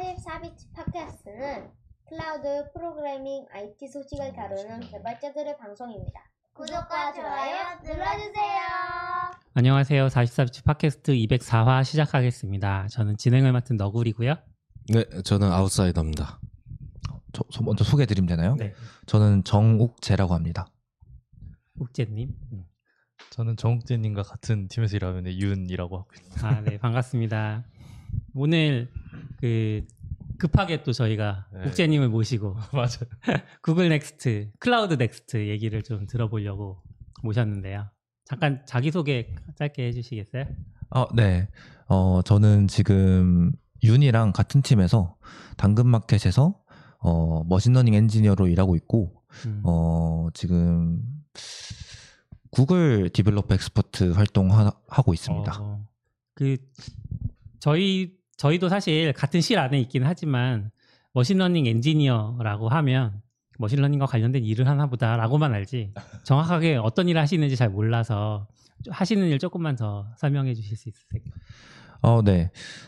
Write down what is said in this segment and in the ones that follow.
44비치 팟캐스트는 클라우드 프로그래밍 IT 소식을 다루는 개발자들의 방송입니다. 구독과 좋아요 눌러주세요. 안녕하세요. 44비치 팟캐스트 204화 시작하겠습니다. 저는 진행을 맡은 너구리고요. 네, 저는 아웃사이더입니다. 저 먼저 소개해드리면 되나요? 네. 저는 정욱재라고 합니다. 욱재님. 저는 정욱재님과 같은 팀에서 일하고 있는 윤이라고 하고 있습니다. 네, 반갑습니다. 오늘 급하게 또 저희가 욱재님을 모시고 맞아요. 구글 넥스트, 클라우드 넥스트 얘기를 좀 들어보려고 모셨는데요. 잠깐 자기소개 짧게 해주시겠어요? 네. 저는 지금 윤이랑 같은 팀에서 당근마켓에서 머신러닝 엔지니어로 일하고 있고 지금 구글 디벨로퍼 엑스퍼트 활동하고 있습니다. 저희도 사실 같은 실 안에 있긴 하지만 머신러닝 엔지니어라고 하면 머신러닝과 관련된 일을 하나 보다라고만 알지 정확하게 어떤 일을 하시는지 잘 몰라서 하시는 일 조금만 더 설명해 주실 수 있으세요? 네.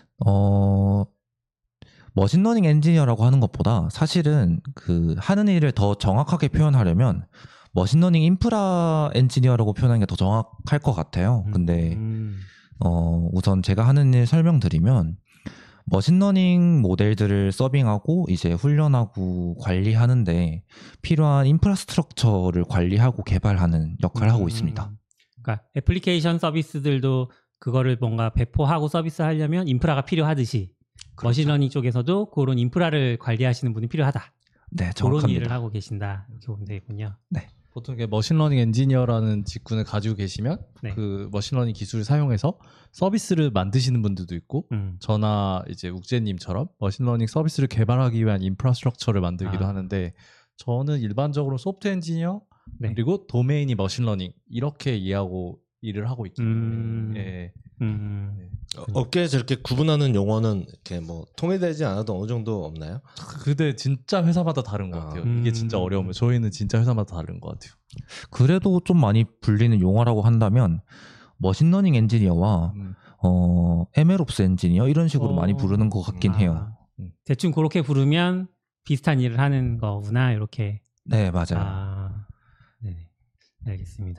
머신러닝 엔지니어라고 하는 것보다 사실은 그 하는 일을 더 정확하게 표현하려면 머신러닝 인프라 엔지니어라고 표현하는 게 더 정확할 것 같아요. 근데 우선 제가 하는 일 설명드리면 머신러닝 모델들을 서빙하고 이제 훈련하고 관리하는데 필요한 인프라스트럭처를 관리하고 개발하는 역할을 하고 있습니다. 그러니까 애플리케이션 서비스들도 그거를 뭔가 배포하고 서비스하려면 인프라가 필요하듯이 그렇죠. 머신러닝 쪽에서도 그런 인프라를 관리하시는 분이 필요하다. 네, 정확합니다. 그런 일을 하고 계신다. 이렇게 보면 되겠군요. 네. 보통 머신러닝 엔지니어라는 직군을 가지고 계시면 그 머신러닝 기술을 사용해서 서비스를 만드시는 분들도 있고 저나 이제 욱재님처럼 머신러닝 서비스를 개발하기 위한 인프라스트럭처를 만들기도 하는데 저는 일반적으로 소프트웨어 엔지니어 그리고 도메인이 머신러닝 이렇게 이해하고 일을 하고 있기 때문에 업계에 저렇게 구분하는 용어는 이렇게 뭐 통일되지 않아도 어느 정도 없나요? 근데 진짜 회사마다 다른 것 같아요. 이게 진짜 어려우면 저희는 진짜 회사마다 다른 것 같아요. 그래도 좀 많이 불리는 용어라고 한다면 머신러닝 엔지니어와 MLOps 엔지니어 이런 식으로 많이 부르는 것 같긴 해요. 대충 그렇게 부르면 비슷한 일을 하는 거구나 이렇게. 네, 맞아요. 네, 알겠습니다.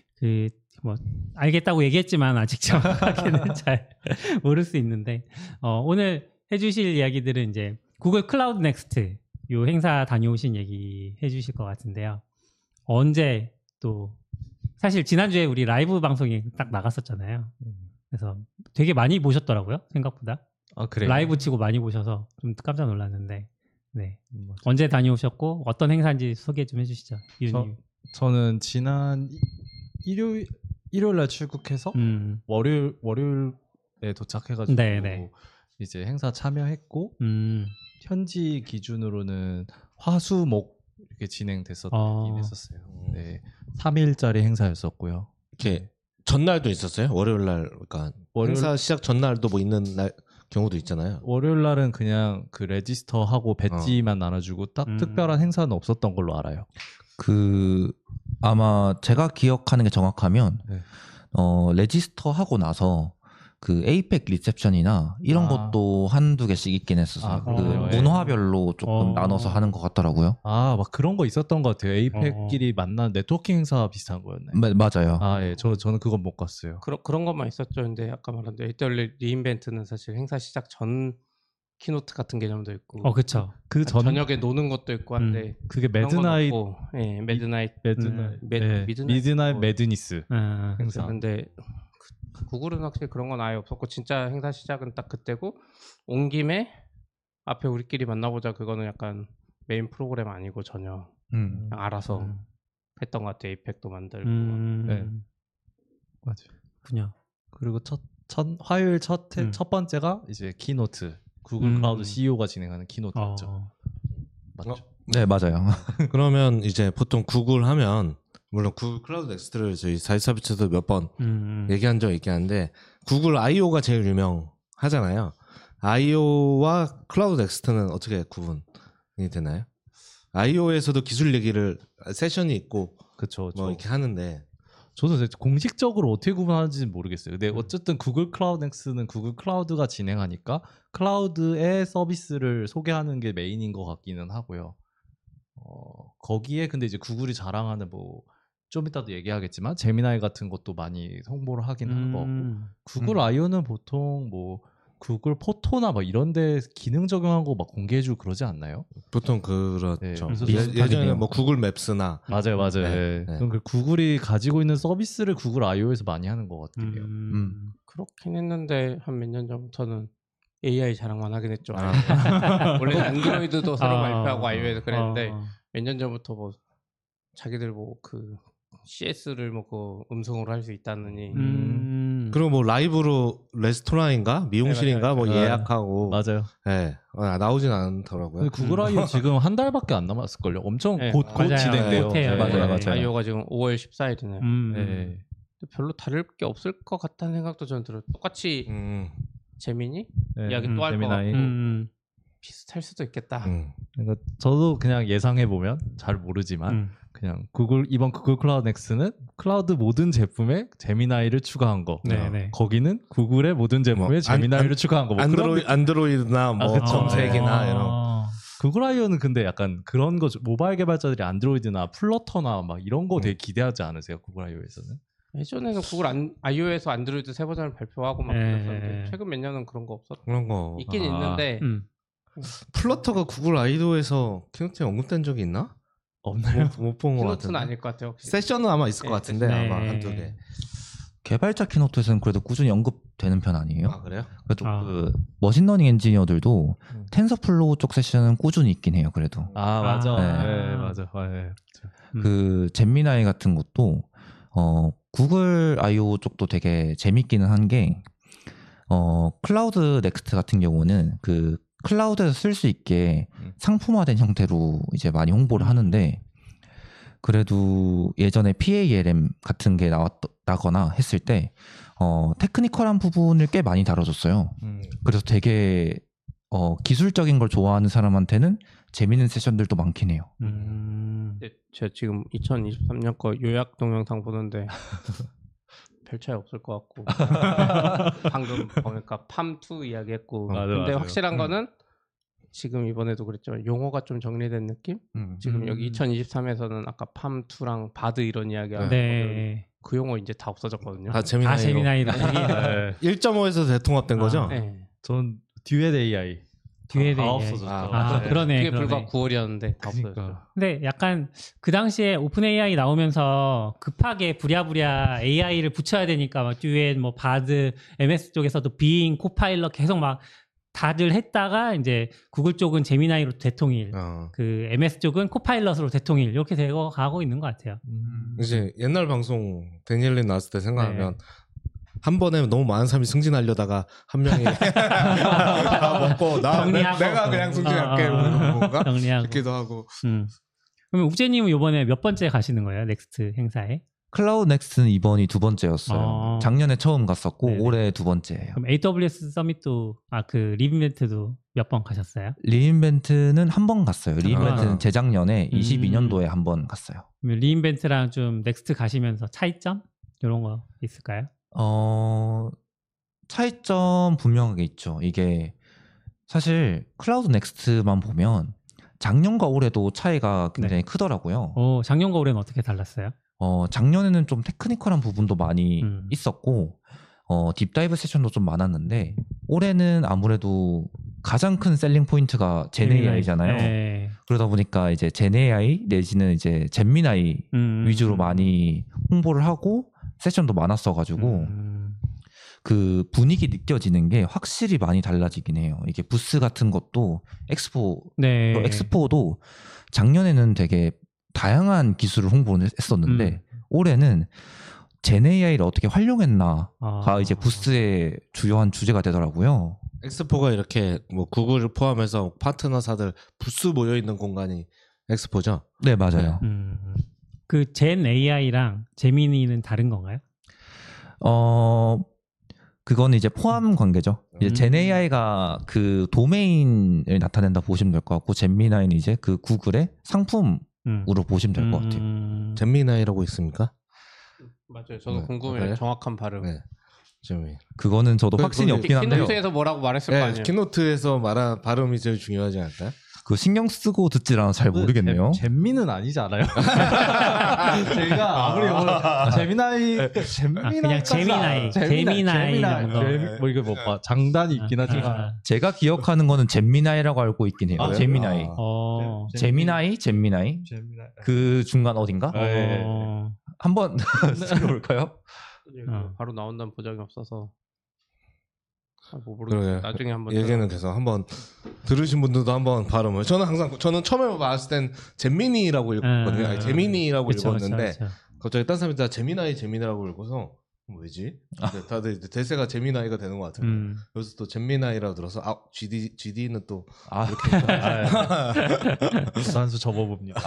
알겠다고 얘기했지만 아직 정확하게는 잘 모를 수 있는데 오늘 해주실 이야기들은 이제 구글 클라우드 넥스트 요 행사 다녀오신 얘기 해주실 것 같은데요. 언제 또 사실 지난주에 우리 라이브 방송이 딱 나갔었잖아요. 그래서 되게 많이 보셨더라고요. 생각보다. 그래요? 라이브 치고 많이 보셔서 좀 깜짝 놀랐는데 언제 다녀오셨고 어떤 행사인지 소개 좀 해주시죠. 저는 지난 일요일 날 출국해서 월요일에 도착해가지고 이제 행사 참여했고 현지 기준으로는 화수목 이렇게 진행됐었긴 했었어요. 네, 3일짜리 행사였었고요. 이렇게 전날도 있었어요? 월요일 날 그러니까 행사 시작 전날도 뭐 있는 날 경우도 있잖아요. 월요일 날은 그냥 그 레지스터 하고 배지만 나눠주고 딱 특별한 행사는 없었던 걸로 알아요. 아마 제가 기억하는 게 정확하면 레지스터 하고 나서 그 에이펙 리셉션이나 이런 것도 한두 개씩 있긴 했었어요. 문화별로 조금 나눠서 하는 것 같더라고요. 막 그런 거 있었던 것 같아요. 에이펙끼리 만난 네트워킹 행사 비슷한 거였나요? 맞아요. 예, 저는 그건 못 갔어요. 그런 것만 있었죠. 근데 아까 말한 AWS 리인벤트는 사실 행사 시작 전 키노트 같은 개념도 있고, 그렇죠. 저녁에 노는 것도 있고 한데 그게 미드나잇 매드니스 행사. 근데 구글은 확실히 그런 건 아예 없었고 진짜 행사 시작은 딱 그때고 온 김에 앞에 우리끼리 만나보자 그거는 약간 메인 프로그램 아니고 전혀 그냥 알아서 했던 것 같아요. 에이펙도 만들고. 네, 맞아요. 그냥 그리고 화요일 첫 번째가 이제 키노트. 구글 클라우드 CEO가 진행하는 키노트였죠. 맞죠? 네, 맞아요. 그러면 이제 보통 구글 하면 물론 구글 클라우드 넥스트를 저희 44비치도 몇 번 얘기한 적 있긴 한데 구글 I/O가 제일 유명하잖아요. I/O와 클라우드 넥스트는 어떻게 구분이 되나요? I/O에서도 기술 얘기를 세션이 있고 그쵸. 뭐 이렇게 하는데 저도 공식적으로 어떻게 구분하는지는 모르겠어요. 근데 어쨌든 구글 클라우드 넥스트는 구글 클라우드가 진행하니까 클라우드의 서비스를 소개하는 게 메인인 것 같기는 하고요. 거기에 근데 이제 구글이 자랑하는 뭐 좀 이따도 얘기하겠지만 제미나이 같은 것도 많이 홍보를 하긴 하는 거고 구글 I/O는 보통 뭐 구글 포토나 막 이런데 기능 적용한 거 막 공개해주고 그러지 않나요? 보통 그렇죠. 네, 예전에 뭐 구글 맵스나 맞아요. 네. 그럼 그 구글이 가지고 있는 서비스를 구글 I/O에서 많이 하는 것 같아요. 그렇긴 했는데 한 몇 년 전부터는 AI 자랑만 하긴 했죠. 원래 안드로이드도 새로 발표하고 iO에서 그랬는데 몇 년 전부터 뭐 자기들 뭐 그 CS를 뭐 그 음성으로 할 수 있다느니. 그리고 뭐 라이브로 레스토랑인가 미용실인가 네, 뭐 예약하고 맞아요. 네. 나오진 않더라고요. 구글 I/O 지금 한 달밖에 안 남았을걸요. 엄청 네, 곧 맞아요. 진행돼요. 곧 해요. 맞아요. iO가 지금 5월 14일이네요. 네. 별로 다를 게 없을 것 같다는 생각도 저는 들어요. 똑같이 재민이 네. 이야기 또 할 것 재미나이. 같고 비슷할 수도 있겠다. 그러니까 저도 그냥 예상해 보면 잘 모르지만 그냥 이번 구글 클라우드 넥스는 클라우드 모든 제품에 제미나이를 추가한 거. 네네. 거기는 구글의 모든 제품에 뭐, 제미나이를 추가한 거. 뭐 안드로이드나 뭐 그쵸. 검색이나 이런. 구글 I/O는 근데 약간 그런 거 모바일 개발자들이 안드로이드나 플러터나 막 이런 거 되게 기대하지 않으세요? 구글 I/O에서는? 예전에는 구글 iO에서 안드로이드 새 버전을 발표하고 막 그랬었는데 최근 몇 년은 그런 거 없었. 그런 거 있긴 있는데 플러터가 구글 아이도에서 키노트에 언급된 적이 있나? 없나요? 못 본 것 키노트는 같은데. 아닐 것 같아요. 혹시. 세션은 아마 있을 것 같은데 네. 아마 한두 개. 개발자 키노트에서는 그래도 꾸준히 언급되는 편 아니에요? 아 그래요? 그래도 그 머신러닝 엔지니어들도 텐서플로우 쪽 세션은 꾸준히 있긴 해요. 그래도 맞아. 네. 맞아. 네. 그 잼미나이 같은 것도 구글 I/O 쪽도 되게 재밌기는 한 게 클라우드 넥스트 같은 경우는 그 클라우드에서 쓸 수 있게 상품화된 형태로 이제 많이 홍보를 하는데 그래도 예전에 PALM 같은 게 나거나 했을 때 테크니컬한 부분을 꽤 많이 다뤄줬어요. 그래서 되게 기술적인 걸 좋아하는 사람한테는 재밌는 세션들도 많긴 해요. 제가 지금 2023년 거 요약 동영상 보는데 별 차이 없을 것 같고 방금 보니까 팜2 이야기했고 근데 맞아요. 확실한 거는 지금 이번에도 그랬지만 용어가 좀 정리된 느낌? 지금 여기 2023에서는 아까 팜2랑 바드 이런 이야기하는 네. 그 용어 이제 다 없어졌거든요. 다 재미나이로. 1.5에서 대통합된 거죠? 네. 전 듀엣 AI 듀엣 다 AI. 없어졌죠. 그러네. 그게 불과 9월이었는데 다 없어졌죠. 그러니까. 근데 약간 그 당시에 오픈 AI 나오면서 급하게 부랴부랴 AI를 붙여야 되니까 막 듀엣, 뭐 바드, MS 쪽에서도 빙, 코파일럿 계속 막 다들 했다가 이제 구글 쪽은 제미나이로 대통일, 그 MS 쪽은 코파일럿으로 대통일 이렇게 되고 가고 있는 것 같아요. 이제 옛날 방송 데니엘린 나왔을 때 생각하면 한 번에 너무 많은 사람이 승진하려다가 한 명이 다 먹고 내가 그냥 승진할게 이러는 건가? 정리하고 싶기도 하고. 그러면 욱재님은 이번에 몇 번째 가시는 거예요? 넥스트 행사에? 클라우드 넥스트는 이번이 2번째였어요. 작년에 처음 갔었고 네네. 올해 2번째예요. 그럼 AWS 서밋도 그 리빈벤트도 몇 번 가셨어요? 리인벤트는 한 번 갔어요. 리인벤트는 아. 재작년에 22년도에 한 번 갔어요. 그러면 리인벤트랑 좀 넥스트 가시면서 차이점 이런 거 있을까요? 차이점 분명하게 있죠. 이게 사실 클라우드 넥스트만 보면 작년과 올해도 차이가 굉장히 크더라고요. 작년과 올해는 어떻게 달랐어요? 작년에는 좀 테크니컬한 부분도 많이 있었고 딥다이브 세션도 좀 많았는데 올해는 아무래도 가장 큰 셀링 포인트가 젠AI잖아요. 네. 그러다 보니까 이제 젠AI 내지는 이제 젠미나이 위주로 많이 홍보를 하고 세션도 많았어가지고 그 분위기 느껴지는 게 확실히 많이 달라지긴 해요. 이게 부스 같은 것도 엑스포도 작년에는 되게 다양한 기술을 홍보를 했었는데 올해는 젠AI를 어떻게 활용했나가 이제 부스의 주요한 주제가 되더라고요. 엑스포가 이렇게 뭐 구글을 포함해서 파트너사들 부스 모여 있는 공간이 엑스포죠? 네, 맞아요. 그 젠AI랑 제미니는 다른 건가요? 그건 이제 포함 관계죠. 이제 젠AI가 그 도메인을 나타낸다 보시면 될 것 같고 젠미나이는 이제 그 구글의 상품으로 보시면 될 것 같아요. 젠미나이라고 있습니까? 맞아요. 저도 네. 궁금해요. 그래요? 정확한 발음. 네. 재미. 그거는 저도 확신이 없긴 한데요. 키노트에서 뭐라고 말했을 거 네, 아니에요. 키노트에서 말한 발음이 제일 중요하지 않을까요? 그 신경 쓰고 듣질 않아서 잘 모르겠네요. 잼미는 아니지 않아요? 제가 아무리 재미나이 그냥 재미나이 이런 거. 뭐 이거 뭐 장단이 있긴 하지만 제가 기억하는 거는 잼미나이라고 알고 있긴 해요. 아, 잼미나이. 재미나이? 잼미나이? 그 중간 어딘가? 한번 들어볼까요? 바로 나온다는 보장이 없어서. 뭐 그러게요. 나중에 한번 얘기는 계속 한번 들으신 분들도 한번 발음을. 저는 처음에 봤을 땐 재민이라고 읽었거든요. 아니, 재민이라고 읽었는데 갑자기 딴 사람이 다 재미나이라고 읽어서 왜지? 근데 다들 대세가 재미나이가 되는 것 같아요. 여기서 또 재미나이라고 들어서 GD는 또 이렇게 단수 접어봅니다.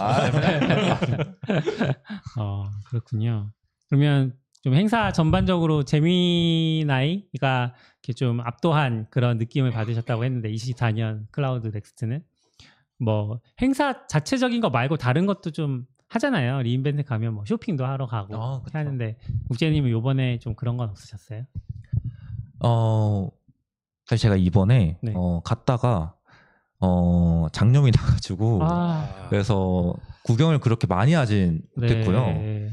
그렇군요. 그러면 좀 행사 전반적으로 재미나이가 이렇게 좀 압도한 그런 느낌을 받으셨다고 했는데 24년 클라우드 넥스트는 뭐 행사 자체적인 거 말고 다른 것도 좀 하잖아요. 리인벤트 가면 뭐 쇼핑도 하러 가고 하는데 국제님은 이번에 좀 그런 건 없으셨어요? 사실 제가 이번에 갔다가 장염이 나가지고 그래서 구경을 그렇게 많이 하진 못했고요.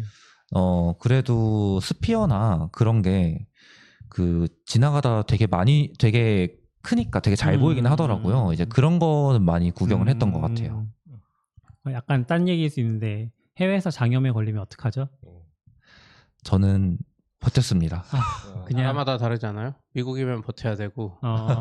그래도 스피어나 그런 게 그 지나가다 되게 크니까 되게 잘 보이긴 하더라고요. 이제 그런 거는 많이 구경을 했던 것 같아요. 약간 딴 얘기일 수 있는데 해외에서 장염에 걸리면 어떡하죠? 저는 버텼습니다. 그냥 나라마다 다르지 않아요? 미국이면 버텨야 되고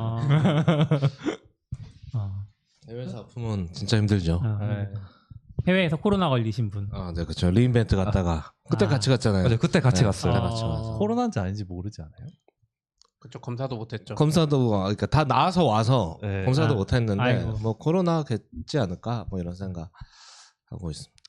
해외에서 아프면 진짜 힘들죠. 해외에서 코로나 걸리신 분. 네, 그렇죠. 리인벤트 갔다가 그때 같이 갔잖아요. 맞아요. 그때 같이 갔어요. 그때 같이 갔어요. 코로나인지 아닌지 모르지 않아요? 그쪽 검사도 못했죠. 검사도 그러니까 다 나아서 와서 검사도 못했는데 아이고. 뭐 코로나겠지 않을까 뭐 이런 생각 하고 있습니다.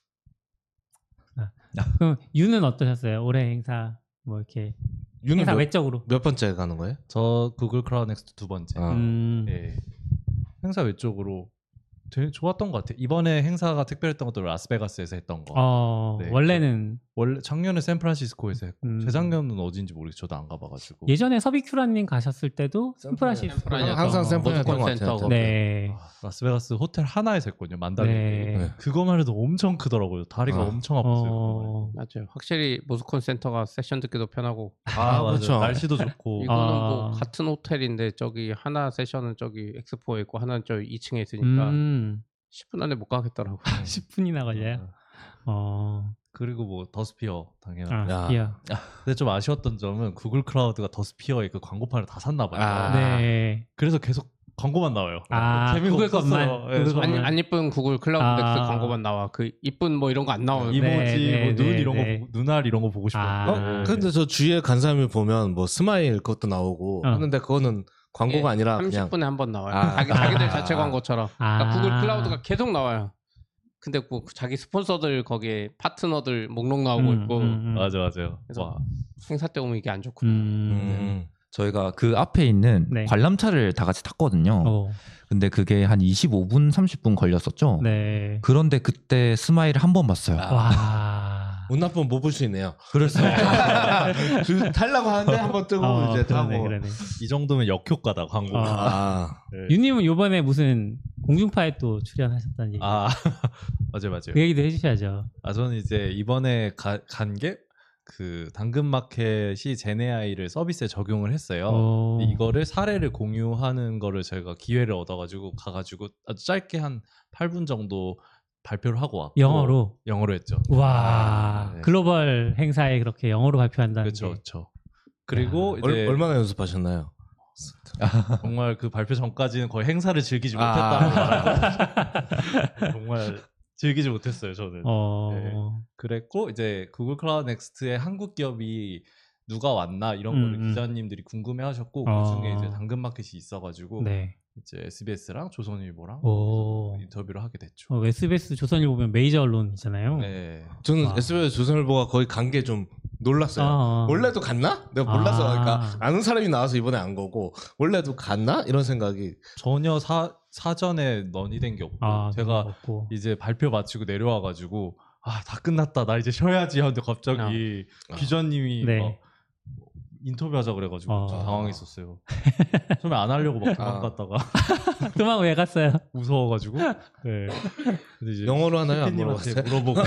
그럼 유는 어떠셨어요? 올해 행사 뭐 이렇게 유는 행사 외적으로 몇 번째 가는 거예요? 저 구글 클라우드 넥스트 2번째. 네. 행사 외적으로 되게 좋았던 것 같아요. 이번에 행사가 특별했던 것도 라스베가스에서 했던 거. 네. 원래 작년에 샌프란시스코에서 했고 재작년은 어딘지 모르겠어요. 저도 안 가봐가지고. 예전에 서비큐라님 가셨을 때도 샌프란시스코 항상 샌프란시스코 센터가. 네. 라스베가스 호텔 하나에서 했거든요. 만다린. 네. 그거만 해도 엄청 크더라고요. 다리가 엄청 아팠어요. 맞아요. 확실히 모스콘 센터가 세션 듣기도 편하고. 그렇죠. 날씨도 좋고. 이거는 뭐 같은 호텔인데 저기 하나 세션은 저기 엑스포에 있고 하나는 저 2층에 있으니까 10분 안에 못 가겠더라고요. 10분이나 걸려요? 그리고 뭐 더스피어 당연히. 스피어. 근데 좀 아쉬웠던 점은 구글 클라우드가 더스피어의 그 광고판을 다 샀나 봐요. 네. 그래서 계속 광고만 나와요. 재미가 구글 것만. 안 이쁜 구글 클라우드 넥스 광고만 나와. 그 이쁜 뭐 이런 거 안 나와요. 이모지, 뭐 눈 이런 거, 눈알 이런 거 보고 싶었는데. 근데 저 주위에 간 사람을 보면 뭐 스마일 그것도 나오고 하는데 그거는 광고가 아니라 30분에 그냥 한 번 나와요. 자기들 자체 광고처럼. 그러니까 구글 클라우드가 계속 나와요. 근데 뭐 자기 스폰서들 거기에 파트너들 목록 나오고 있고. 맞아요. 그래서 행사 때 오면 이게 안 좋구나. 저희가 그 앞에 있는 관람차를 다 같이 탔거든요. 근데 그게 한 25분, 30분 걸렸었죠. 네. 그런데 그때 스마일을 한 번 봤어요. 와. 운 나쁘면 못 볼 수 있네요. 그랬어요. 타려고 하는데 한번 뜨고 이제 타고. 그러네. 이 정도면 역효과다 광고가. 유님은 요번에 무슨 공중파에 또 출연하셨다는 얘기. 맞아요. 그 얘기도 해주셔야죠. 저는 이제 이번에 간 게 그 당근마켓이 제네아이를 서비스에 적용을 했어요. 이거를 사례를 공유하는 거를 저희가 기회를 얻어가지고 가가지고 아주 짧게 한 8분 정도 발표를 하고 왔고 영어로 했죠. 와 글로벌 행사에 그렇게 영어로 발표한다는 게. 그렇죠. 그리고 이제 얼마나 연습하셨나요? 정말 그 발표 전까지는 거의 행사를 즐기지 못했다고 말하고 정말 즐기지 못했어요 저는. 그랬고 이제 구글 클라우드 넥스트의 한국 기업이 누가 왔나 이런 거를 기자님들이 궁금해하셨고 그 중에 이제 당근마켓이 있어가지고 이제 SBS랑 조선일보랑 인터뷰를 하게 됐죠. SBS, 조선일보 보면 메이저 언론이잖아요. 네. 저는 SBS, 조선일보가 거의 간 게 좀 놀랐어요. 원래도 갔나? 내가 몰라서 그러니까 아는 사람이 나와서 이번에 안 거고 원래도 갔나? 이런 생각이 전혀 사전에 논의된 게 없고 제가 이제 발표 마치고 내려와가지고 다 끝났다. 나 이제 쉬어야지 하는데 갑자기 기자님이 막 인터뷰하자 그래가지고 좀 당황했었어요. 처음에 안 하려고 막 도망갔다가 도망 왜 갔어요? 무서워가지고. 네. 근데 이제 영어로 하나요? 안 PD님한테 물어보고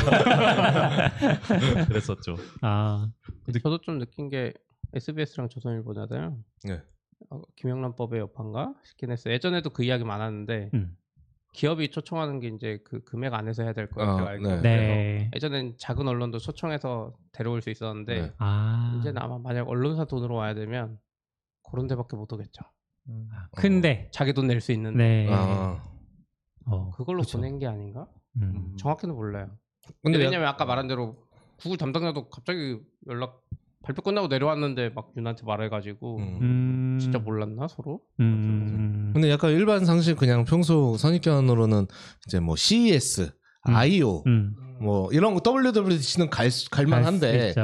그랬었죠. 근데 저도 좀 느낀 게 SBS랑 조선일보잖아요. 네. 김영란법의 여파인가 싶긴 했어요. 예전에도 그 이야기 많았는데 기업이 초청하는 게 이제 그 금액 안에서 해야 될 거예요. 네. 예전엔 작은 언론도 초청해서 데려올 수 있었는데 이제는 아마 만약 언론사 돈으로 와야 되면 그런 데밖에 못 오겠죠. 근데 자기 돈 낼 수 있는데 그걸로 그쵸. 보낸 게 아닌가? 정확히는 몰라요. 근데 왜냐면 아까 말한 대로 구글 담당자도 갑자기 발표 끝나고 내려왔는데 막 윤한테 말해가지고 진짜 몰랐나 서로? 근데 약간 일반 상식 그냥 평소 선입견으로는 이제 뭐 CES, I.O. 뭐 이런 거 WWDC는 갈만한데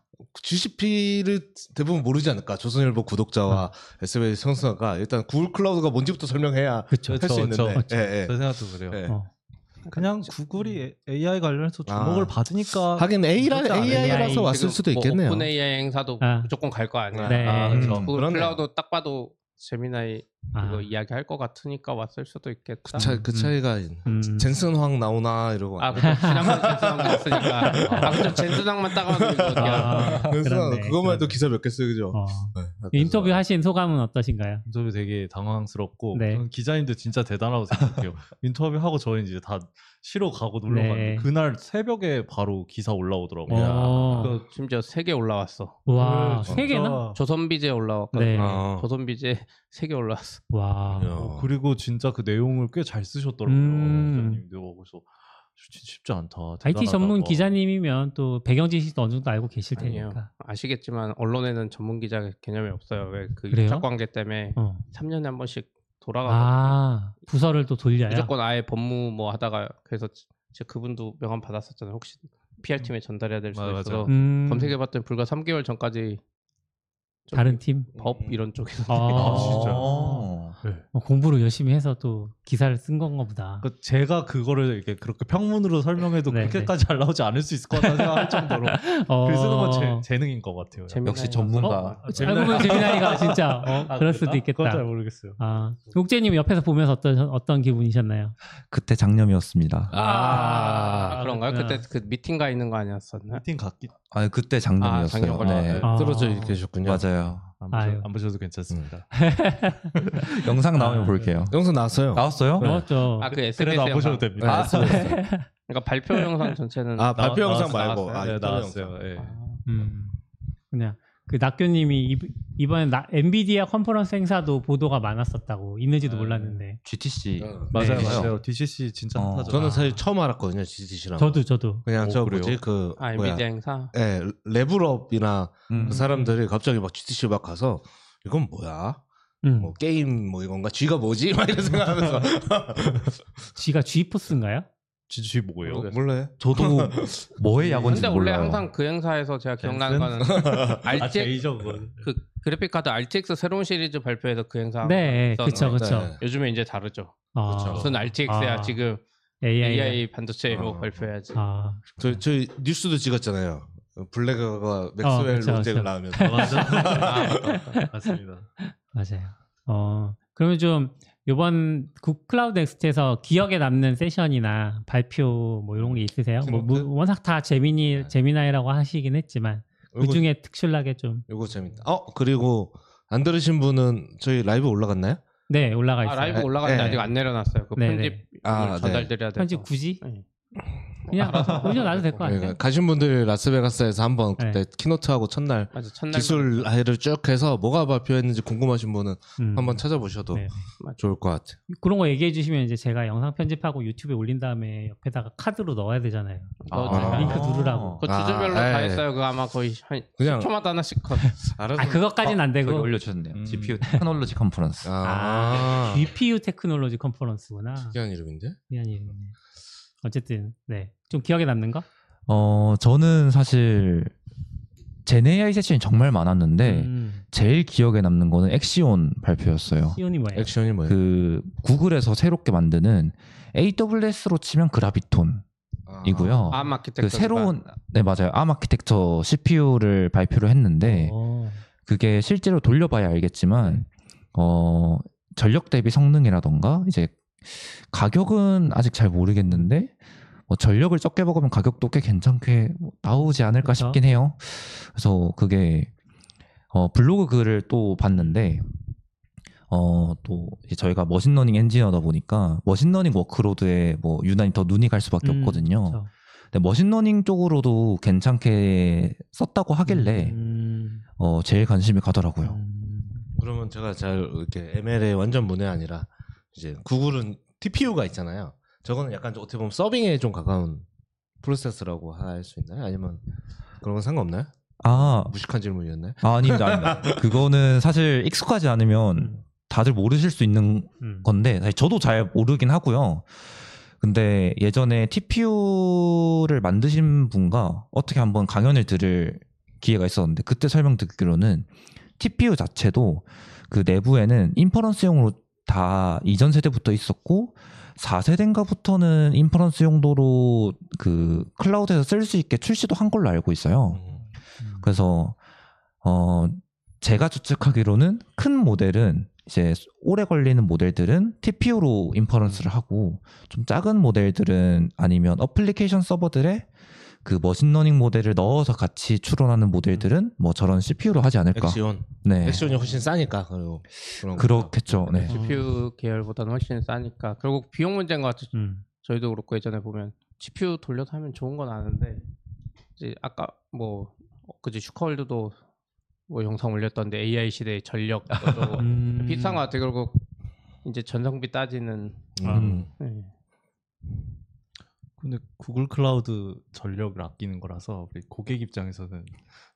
GCP를 대부분 모르지 않을까? 조선일보 구독자와 SBS 청취자가 일단 구글 클라우드가 뭔지부터 설명해야 할 수 있는데. 제 생각도 그래요. 그냥 구글이 AI 관련해서 주목을 받으니까 하긴 AI라서 왔을 수도 있겠네요. 오픈 AI 행사도 무조건 갈 거 아니야. 그렇죠. 구글 클라우드 딱 봐도 제미나이 그거 이야기할 것 같으니까 왔을 수도 있겠다. 그 차이가 젠슨 황 나오나 이러고. 지난번 젠슨 황 나왔으니까. 근데 젠슨 황만 따가면 이거 어디야? 그것만 해도 기사 몇 개 쓰죠. 인터뷰 하신 소감은 어떠신가요? 인터뷰 되게 당황스럽고 저는 기자님들 진짜 대단하다고 생각해요. 인터뷰하고 저희는 이제 다 쉬러 가고 놀러 갔는데 그날 새벽에 바로 기사 올라오더라고요. 심지어 3개 올라왔어. 와, 3개나? 조선비제 올라왔거든요. 조선비제 3개 올라왔어. 와. 그리고 진짜 그 내용을 꽤 잘 쓰셨더라고요. 기자님도. 그래서 쉽지 않다. IT 전문 기자님이면 또 배경 지식도 어느 정도 알고 계실 테니까. 아시겠지만 언론에는 전문 기자 개념이 없어요. 왜 그 유착 관계 때문에 3년에 한 번씩 돌아가서 부서를 또 돌려요. 무조건 아예 법무 뭐 하다가 그래서 그분도 명함 받았었잖아요. 혹시 PR팀에 전달해야 될 수도 있어서 검색해봤더니 불과 3개월 전까지 다른 팀? 법 이런 쪽에서 진짜 공부를 열심히 해서 또 기사를 쓴 건가 보다. 제가 그거를 이렇게 그렇게 평문으로 설명해도 그렇게까지 잘 나오지 않을 수 있을 것 같다는 생각할 정도로 글 쓰는 건 재능인 것 같아요. 역시 전문가. 알고 보면 재미나이가 진짜 그럴 수도 있겠다. 그건 잘 모르겠어요. 욱재님 옆에서 보면서 어떤 기분이셨나요? 그때 작년이었습니다. 그런가요? 그때 그 미팅 가 있는 거 아니었었나요? 미팅 갔기. 그때 작년이었어요. 떨어져 계셨군요. 맞아요. 안 보셔도 괜찮습니다. 영상 나오면 볼게요. 영상 나왔어요. 나왔어요? 나왔죠. 그 SBS 그래도 안 보셔도 됩니다. 그러니까 발표 영상 전체는 발표 영상 말고 나왔어요. 그냥 그 낙교님이 이번에 엔비디아 컨퍼런스 행사도 보도가 많았었다고 있는지도 몰랐는데. GTC 맞아요. DCC 진짜 핫하죠. 저는 사실 처음 알았거든요. GTC랑. 저도. 그냥 뭐지 엔비디아 행사. 레벨업이나 그 사람들이 갑자기 막 GTC 막 가서 이건 뭐야? 뭐 게임 뭐 이건가? G가 뭐지? 막 이런 생각하면서. G가 G포스인가요? GTC 뭐예요? 몰라요. 저도 뭐의 야구인지 근데 몰라요. 원래 항상 그 행사에서 제가 기억나는 거는 RTX 그 그래픽 카드 RTX 새로운 시리즈 발표해서 그 행사. 네, 그렇죠. 요즘에 이제 다르죠. 그쵸. 무슨 RTX야 지금 AI 반도체 뭐 발표해야지. 저희 뉴스도 찍었잖아요. 블랙가 맥스웰 논쟁을 나오면서. 맞습니다. 맞아요. 그러면 좀 이번 클라우드 넥스트에서 기억에 남는 세션이나 발표 뭐 이런 게 있으세요? 뭐 워낙 다 제미나이라고 하시긴 했지만 그 중에 특출나게 좀. 이거 재밌다. 그리고 안 들으신 분은 저희 라이브 올라갔나요? 네, 올라가 있어요. 라이브 올라갔는데 아직 안 내려놨어요. 그 편집 전달드려야 돼서. 편집 굳이? 그냥 올려놔도 될 것 같아요. 가신 분들 라스베가스에서 한번 그때 키노트하고 첫날 기술 회를 쭉 해서 뭐가 발표했는지 궁금하신 분은 한번 찾아보셔도 좋을 것 같아요. 그런 거 얘기해 주시면 이제 제가 영상 편집하고 유튜브에 올린 다음에 옆에다가 카드로 넣어야 되잖아요. 링크 누르라고. 그 주제별로 다 했어요. 그거 아마 거의 한 10초마다 하나씩 그것까지는 안 되고 올려주셨네요. GPU 테크놀로지 컨퍼런스. GPU 테크놀로지 컨퍼런스구나. 특이한 이름인데? 특이한 이름이네. 어쨌든 좀 기억에 남는 거? 저는 사실 제네AI 세션이 정말 많았는데 제일 기억에 남는 거는 엑시온 발표였어요. 엑시온이 뭐예요? 엑시온이 뭐예요? 그 구글에서 새롭게 만드는 AWS로 치면 그라비톤. 이고요. 암 아키텍처. 그 새로운 네 맞아요. 암 아키텍처 CPU를 발표를 했는데 그게 실제로 돌려봐야 알겠지만 전력 대비 성능이라던가 이제 가격은 아직 잘 모르겠는데 뭐 전력을 적게 먹으면 가격도 꽤 괜찮게 나오지 않을까 그렇죠. 싶긴 해요. 그래서 그게 블로그 글을 또 봤는데 또 이제 저희가 머신러닝 엔지니어다 보니까 머신러닝 워크로드에 뭐 유난히 더 눈이 갈 수밖에 없거든요. 그렇죠. 근데 머신러닝 쪽으로도 괜찮게 썼다고 하길래 제일 관심이 가더라고요. 그러면 제가 잘 이렇게 ML에 완전 문외 아니라 이제 구글은 TPU가 있잖아요. 저거는 약간 어떻게 보면 서빙에 좀 가까운 프로세스라고 할 수 있나요? 아니면 그런 건 상관없나요? 무식한 질문이었나요? 아닙니다. 그거는 사실 익숙하지 않으면 다들 모르실 수 있는 건데 사실 저도 잘 모르긴 하고요. 근데 예전에 TPU를 만드신 분과 어떻게 한번 강연을 들을 기회가 있었는데 그때 설명 듣기로는 TPU 자체도 그 내부에는 인퍼런스용으로 다 이전 세대부터 있었고 4세대인가부터는 인퍼런스 용도로 그 클라우드에서 쓸 수 있게 출시도 한 걸로 알고 있어요. 그래서 제가 추측하기로는 큰 모델은 이제 오래 걸리는 모델들은 TPU로 인퍼런스를 하고 좀 작은 모델들은 아니면 어플리케이션 서버들에 그 머신러닝 모델을 넣어서 같이 추론하는 모델들은 뭐 저런 CPU로 하지 않을까. 엑시온. 네. 엑시온이 훨씬 싸니까 그리고 그렇겠죠. 네. GPU 계열보다는 훨씬 싸니까 결국 비용 문제인 것 같아요. 저희도 그렇고 예전에 보면 GPU 돌려서 하면 좋은 건 아는데 이제 아까 뭐 그제 슈카월드도 뭐 영상 올렸던데 AI 시대의 전력 비슷한 것 같아요. 결국 이제 전성비 따지는 네. 근데 구글 클라우드 전력을 아끼는 거라서 우리 고객 입장에서는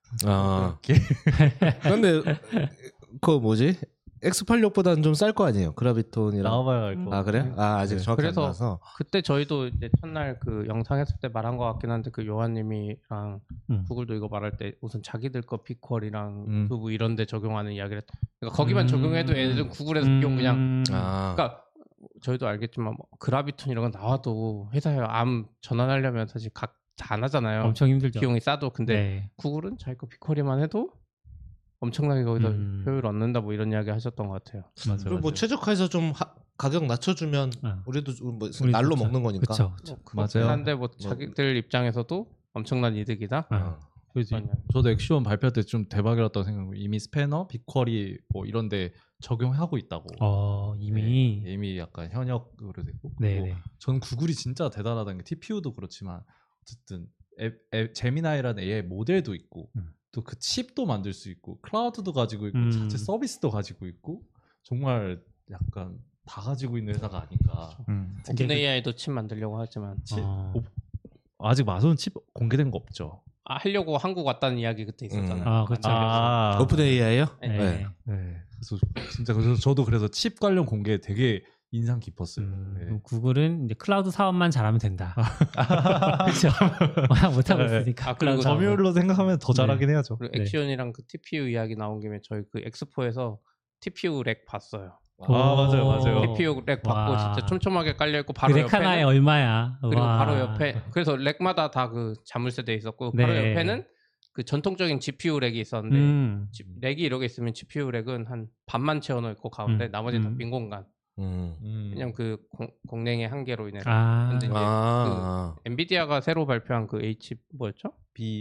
근데 그거 뭐지? X86보다는 좀 쌀 거 아니에요? 그라비톤이랑 나와봐야 알 거. 그래요? 아직 네. 정확히 안 그래서 나와서 그때 저희도 이제 첫날 그 영상 했을 때 말한 것 같긴 한데 그 요한님이랑 구글도 이거 말할 때 우선 자기들 거 빅쿼리랑 유튜브 이런데 적용하는 이야기를 그러니까 거기만 적용해도 얘네들은 구글에서 비용 그냥 그러니까 저희도 알겠지만 뭐 그라비톤 이런 건 나와도 회사에 암 전환하려면 사실 각 다 안 하잖아요. 엄청 힘들죠. 비용이 싸도 근데 네. 구글은 자기 거 빅쿼리만 해도 엄청나게 거기서 효율 얻는다 뭐 이런 이야기 하셨던 것 같아요. 맞아, 그리고 뭐 최적화해서 좀 가격 낮춰주면 우리도 뭐 날로 좋죠. 먹는 거니까. 그쵸. 맞아요. 한데 뭐 자기들 입장에서도 엄청난 이득이다. 그지. 저도 엑시온 발표 때 좀 대박이었다고 생각하고 이미 스패너, 빅쿼리 뭐 이런데 적용하고 있다고. 이미 네, 이미 약간 현역으로 되고. 네네. 저는 구글이 진짜 대단하다는 게 TPU도 그렇지만 어쨌든 제미나이라는 AI 모델도 있고 또 그 칩도 만들 수 있고 클라우드도 가지고 있고 자체 서비스도 가지고 있고 정말 약간 다 가지고 있는 회사가 아닌가. 오픈 AI도 칩 만들려고 하지만 아직 마소는 칩 공개된 거 없죠. 하려고 한국 왔다는 이야기 그때 있었잖아요. 그렇죠. 오픈 AI요? 네. 그래서 저도 그래서 칩 관련 공개 되게 인상 깊었어요. 네. 구글은 이제 클라우드 사업만 잘하면 된다. 그렇죠. 워낙 못하고 있으니까. 그리고 점유율로 생각하면 더 잘하긴 해야죠. 그리고 엑시온이랑 그 TPU 이야기 나온 김에 저희 그 엑스포에서 TPU 렉 봤어요. 맞아요. TPU 렉 받고 진짜 촘촘하게 깔려 있고 바로 렉 옆에는 하나에 얼마야? 그리고 바로 옆에 그래서 렉마다 다 그 자물쇠 돼 있었고 바로 옆에는 그 전통적인 GPU 렉이 있었는데 렉이 이렇게 있으면 GPU 렉은 한 반만 채워놓고 있고 가운데 나머지 다 빈 공간. 왜냐면 그 공랭의 한계로 인해서. 근데 이제 그 엔비디아가 새로 발표한 그 H 뭐였죠?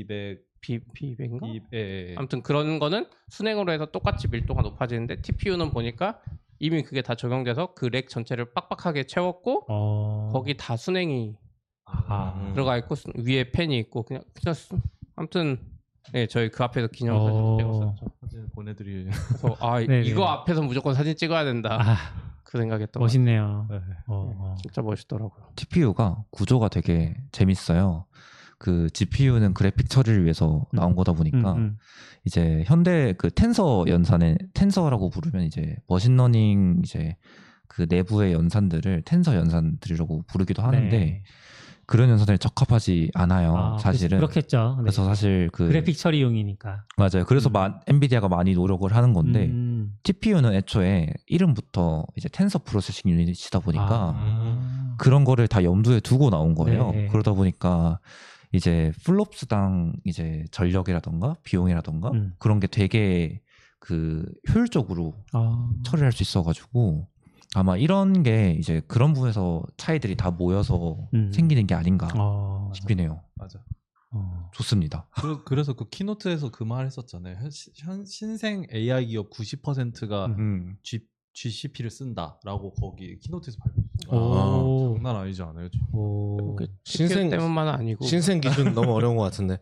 B100인가? 아무튼 그런 거는 순행으로 해서 똑같이 밀도가 높아지는데 TPU는 보니까 이미 그게 다 적용돼서 그 렉 전체를 빡빡하게 채웠고 거기 다 순행이 들어가 있고 위에 펜이 있고 그냥 아무튼 네, 저희 그 앞에서 기념사진 찍었었죠. 사진 보내드릴. 그래서 이거 앞에서 무조건 사진 찍어야 된다. 그 생각했던 멋있네요. 진짜 멋있더라고요. TPU가 구조가 되게 재밌어요. 그 GPU는 그래픽 처리를 위해서 나온 거다 보니까 이제 현대 그 텐서라고 부르면 이제 머신러닝 이제 그 내부의 연산들을 텐서 연산들이라고 부르기도 하는데 그런 연산에 적합하지 않아요. 사실은. 그렇겠죠. 네. 그래서 사실 그 그래픽 처리용이니까. 맞아요. 그래서 엔비디아가 많이 노력을 하는 건데 TPU는 애초에 이름부터 이제 텐서 프로세싱 유닛이다 보니까 그런 거를 다 염두에 두고 나온 거예요. 네. 그러다 보니까 이제 플롭스당 이제 전력이라던가 비용이라던가 그런 게 되게 그 효율적으로 처리할 수 있어가지고 아마 이런 게 이제 그런 부분에서 차이들이 다 모여서 생기는 게 아닌가 싶긴 해요. 맞아. 좋습니다. 그래서 그 키노트에서 그 말 했었잖아요. 신생 AI 기업 90%가 GCP를 쓴다라고 거기 키노트에서 발표했어요. 장난 아니지 않아요? 신생 때문만은 아니고 신생 기준 너무 어려운 것 같은데.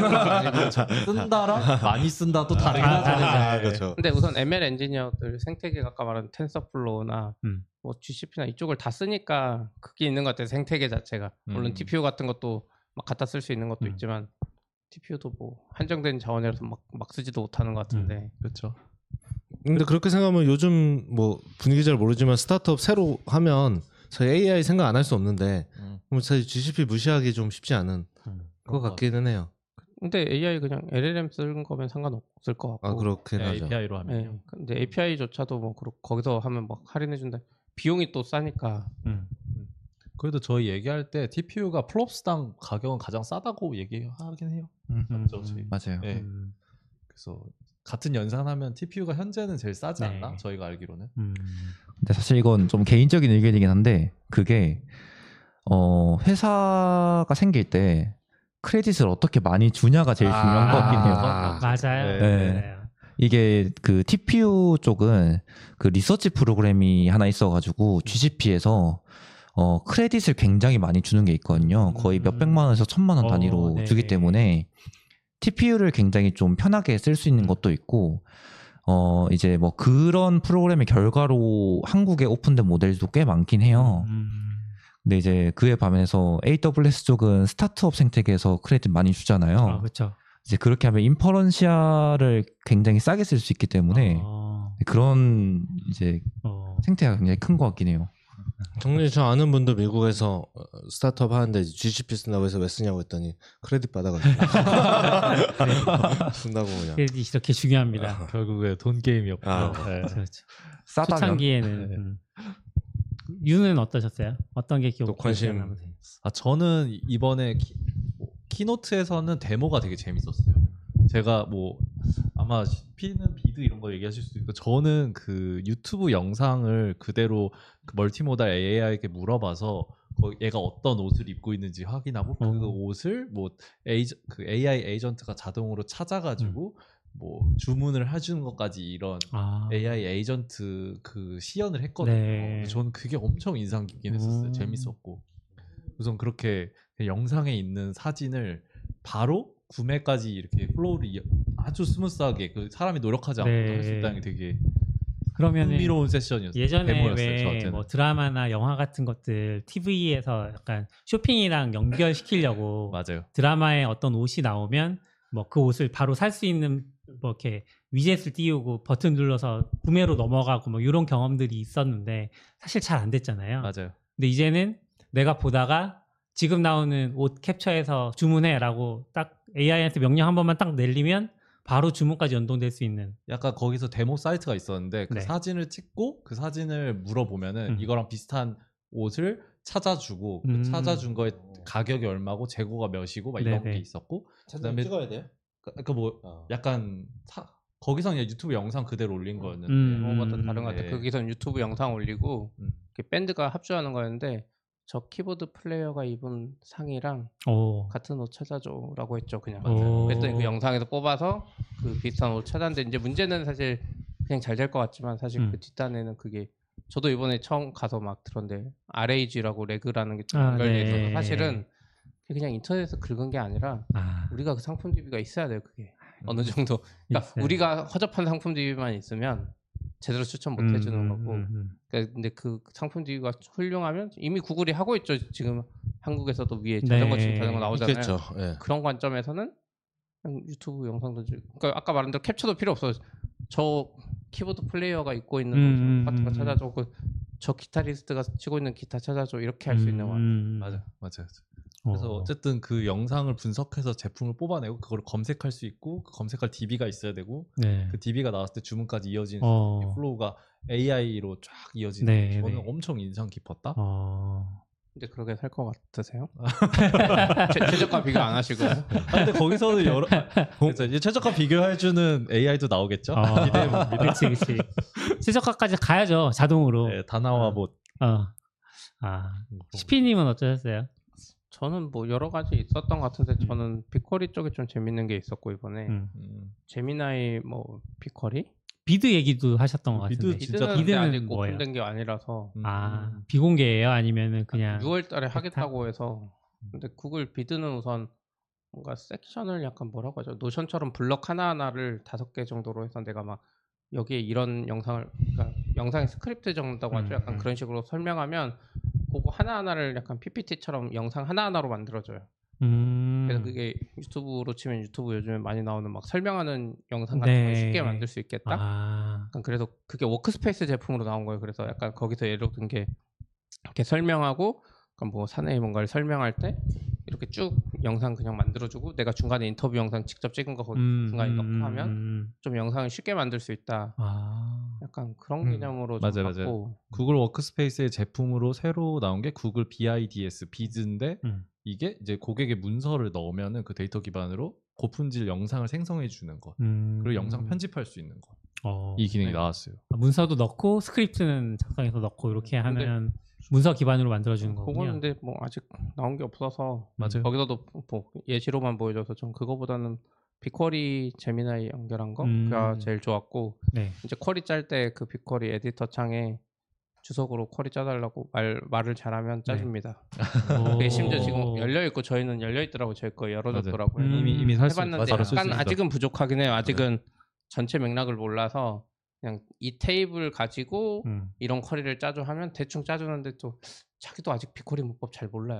쓴다랑 많이 쓴다 또 다르긴 하잖아요. 그렇죠. 근데 우선 ML 엔지니어들 생태계가 아까 말한 텐서플로우나 뭐 GCP나 이쪽을 다 쓰니까 그게 있는 것 같아요. 생태계 자체가. 물론 TPU 같은 것도 막 갖다 쓸 수 있는 것도 있지만 TPU도 뭐 한정된 자원이라서 막 쓰지도 못하는 것 같은데. 그렇죠. 근데 그렇게 생각하면 요즘 뭐 분위기 잘 모르지만 스타트업 새로 하면 저희 AI 생각 안 할 수 없는데 그럼 사실 GCP 무시하기 좀 쉽지 않은 것 같기는 해요. 근데 AI 그냥 LLM 쓰는 거면 상관없을 것 같고. 그렇긴 하죠. API로 하면. 네. 근데 API조차도 뭐 거기서 하면 막 할인해 준다. 비용이 또 싸니까. 그래도 저희 얘기할 때 TPU가 플롭스당 가격은 가장 싸다고 얘기하긴 해요. 맞죠, 맞아요. 네. 그래서 같은 연산하면 TPU가 현재는 제일 싸지 네. 않나? 저희가 알기로는. 근데 사실 이건 좀 개인적인 의견이긴 한데 그게 회사가 생길 때 크레딧을 어떻게 많이 주냐가 제일 중요한 것 같긴 해요. 맞아요. 네. 이게 그 TPU 쪽은 그 리서치 프로그램이 하나 있어가지고 GCP에서 크레딧을 굉장히 많이 주는 게 있거든요. 거의 몇백만 원에서 1,000만 원 단위로 네. 주기 때문에 TPU를 굉장히 좀 편하게 쓸 수 있는 것도 있고 이제 뭐 그런 프로그램의 결과로 한국에 오픈된 모델도 꽤 많긴 해요. 근데 이제 그에 반해서 AWS 쪽은 스타트업 생태계에서 크레딧 많이 주잖아요. 그렇죠. 이제 그렇게 하면 인퍼런시아를 굉장히 싸게 쓸 수 있기 때문에 그런 이제 생태가 굉장히 큰 것 같긴 해요. 정리 저 아는 분도 미국에서 스타트업 하는데 GCP 쓴다고 해서 왜 쓰냐고 했더니 크레딧 받아가지고 쓴다고 그냥. 크레딧이 이렇게 중요합니다. 결국에 돈 게임이었고. 그렇죠. 싸다면 초창기에는 유는 어떠셨어요? 어떤 게 기억? 관심. 저는 이번에 키노트에서는 데모가 되게 재밌었어요. 제가 뭐 아마 P는 비드 이런 거 얘기하실 수도 있고 저는 그 유튜브 영상을 그대로 그 멀티모달 AI에게 물어봐서 얘가 어떤 옷을 입고 있는지 확인하고 그 옷을 뭐 그 AI 에이전트가 자동으로 찾아가지고 뭐 주문을 해주는 것까지 이런 AI 에이전트 그 시연을 했거든요. 네. 저는 그게 엄청 인상 깊긴 했었어요. 재밌었고 우선 그렇게 영상에 있는 사진을 바로 구매까지 이렇게 플로우를 아주 스무스하게 그 사람이 노력하지 않고 할 수 있다는 게 되게 그러면 흥미로운 세션이었어요. 예전에 데모였어요, 왜 저한테는. 뭐 드라마나 영화 같은 것들 TV에서 약간 쇼핑이랑 연결시키려고 맞아요. 드라마에 어떤 옷이 나오면 뭐 그 옷을 바로 살 수 있는 뭐 이렇게 위젯을 띄우고 버튼 눌러서 구매로 넘어가고 뭐 이런 경험들이 있었는데 사실 잘 안 됐잖아요. 맞아요. 근데 이제는 내가 보다가 지금 나오는 옷 캡처해서 주문해라고 딱 AI한테 명령 한 번만 딱 내리면 바로 주문까지 연동될 수 있는. 약간 거기서 데모 사이트가 있었는데 그 네. 사진을 찍고 그 사진을 물어보면은 이거랑 비슷한 옷을 찾아주고 그 찾아준 거에 가격이 얼마고 재고가 몇이고 막 이런 게 있었고 그다음에 찍어야 돼요? 그러니까 뭐 약간 거기서 그냥 유튜브 영상 그대로 올린 거였는데 그거마다 다른 것 같아요. 거기선 유튜브 영상 올리고 밴드가 합주하는 거였는데 저 키보드 플레이어가 입은 상이랑 같은 옷 찾아줘라고 했죠. 그냥. 그랬더니 그 영상에서 뽑아서 그 비슷한 옷 찾았는데 이제 문제는 사실 그냥 잘 될 것 같지만 사실 그 뒷단에는 그게 저도 이번에 처음 가서 막 들었는데 RAG라고 레그라는 게 좀 연결돼 있어서 사실은 그냥 인터넷에서 긁은 게 아니라 우리가 그 상품 DB가 있어야 돼요. 그게 어느 정도. 그러니까 우리가 허접한 상품 DB만 있으면 제대로 추천 못 해주는 거고. 그러니까 근데 그 상품 DB가 훌륭하면 이미 구글이 하고 있죠. 지금 한국에서도 위에 자전거 치고 자전거 나오잖아요. 있겠죠. 네. 그런 관점에서는 그냥 유튜브 영상도 그러니까 아까 말한 대로 캡처도 필요 없어요. 저 키보드 플레이어가 입고 있는 파트가 찾아줘. 저 기타리스트가 치고 있는 기타 찾아줘. 이렇게 할 수 있는 거예요. 맞아요. 그래서 어쨌든 그 영상을 분석해서 제품을 뽑아내고 그걸 검색할 수 있고 그 검색할 DB가 있어야 되고 그 DB가 나왔을 때 주문까지 이어지는 플로우가 AI로 쫙 이어지는 게 저는 엄청 인상 깊었다. 근데 그렇게 살 것 같으세요? 최저가 비교 안 하시고요? 근데 거기서는 여러 그래서 이제 최저가 비교해주는 AI도 나오겠죠? 그렇지. 최저가까지 가야죠 자동으로. 네, 다나와 뭐. 시피님은 어떠셨어요? 저는 뭐 여러 가지 있었던 것 같은데 저는 빅쿼리 쪽에 좀 재밌는 게 있었고 이번에 제미나이 뭐 빅쿼리? 비드 얘기도 하셨던 것 같은데. 비드는 아직 오픈된 게 아니라서. 비공개예요? 아니면은 그냥 6월달에 하겠다고 해서. 근데 구글 비드는 우선 뭔가 섹션을 약간 뭐라고 하죠? 노션처럼 블럭 하나하나를 5개 정도로 해서 내가 막 여기에 이런 영상을 그러니까 영상의 스크립트 정도라고 하죠. 약간 그런 식으로 설명하면 그거 하나하나를 약간 PPT처럼 영상 하나하나로 만들어줘요. 그래서 그게 유튜브로 치면 유튜브 요즘에 많이 나오는 막 설명하는 영상 같은 걸 쉽게 만들 수 있겠다. 약간 그래서 그게 워크스페이스 제품으로 나온 거예요. 그래서 약간 거기서 예를 든 게 이렇게 설명하고 약간 뭐 사내에 뭔가를 설명할 때 이렇게 쭉 영상 그냥 만들어주고 내가 중간에 인터뷰 영상 직접 찍은 거 거기 중간에 넣고 하면 좀 영상을 쉽게 만들 수 있다. 약간 그런 개념으로 좀 맞아요. 구글 워크스페이스의 제품으로 새로 나온 게 구글 BIDS 비드인데 이게 이제 고객의 문서를 넣으면은 그 데이터 기반으로 고품질 영상을 생성해 주는 것 그리고 영상 편집할 수 있는 것 이 기능이 나왔어요. 문서도 넣고 스크립트는 작성해서 넣고 이렇게 하면 문서 기반으로 만들어주는 거군요. 그거는 근데 뭐 아직 나온 게 없어서 맞아요. 거기서도 뭐 예시로만 보여줘서 좀 그거보다는 빅쿼리 제미나이 연결한 거가 제일 좋았고 이제 쿼리 짤 때 그 빅쿼리 에디터 창에 주석으로 쿼리 짜달라고 말을 잘하면 짜줍니다. 그게 심지어 지금 열려있고 저희는 열려있더라고요. 저희 거 열어줬더라고요. 이미 해봤는데 약간 아직은 부족하긴 해요. 아직은 전체 맥락을 몰라서 그냥 이 테이블 가지고 이런 쿼리를 짜줘 하면 대충 짜주는데 또 자기도 아직 빅쿼리 문법 잘 몰라요.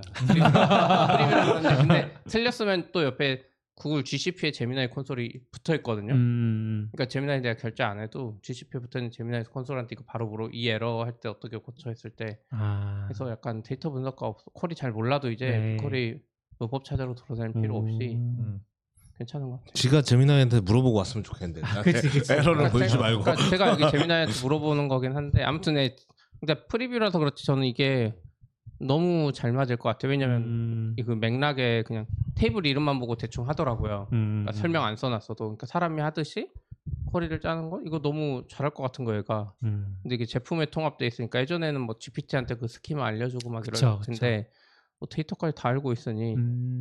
근데 틀렸으면 또 옆에 구글 GCP에 제미나이 콘솔이 붙어 있거든요. 그러니까 제미나이 내가 결제 안 해도 GCP에 붙어 있는 제미나이 콘솔한테 이거 바로 물어 이 에러 할 때 어떻게 고쳐 했을 때 해서 약간 데이터 분석가 쿼리 잘 몰라도 이제 쿼리 문법 찾아로 들어다닐 필요 없이 괜찮은 것 같아요. 지가 제미나이한테 물어보고 왔으면 좋겠는데. 그치. 에러를 보이지 말고. 그러니까 제가 여기 제미나이한테 물어보는 거긴 한데 아무튼 근데 프리뷰라서 그렇지 저는 이게 너무 잘 맞을 것 같아요. 왜냐면 그 맥락에 그냥 테이블 이름만 보고 대충 하더라고요. 그러니까 설명 안 써놨어도 그러니까 사람이 하듯이 쿼리를 짜는 거 이거 너무 잘할 것 같은 거예요. 얘가. 근데 이게 제품에 통합돼 있으니까 예전에는 뭐 GPT한테 그 스키마 알려주고 막 이럴 텐데 뭐 데이터까지 다 알고 있으니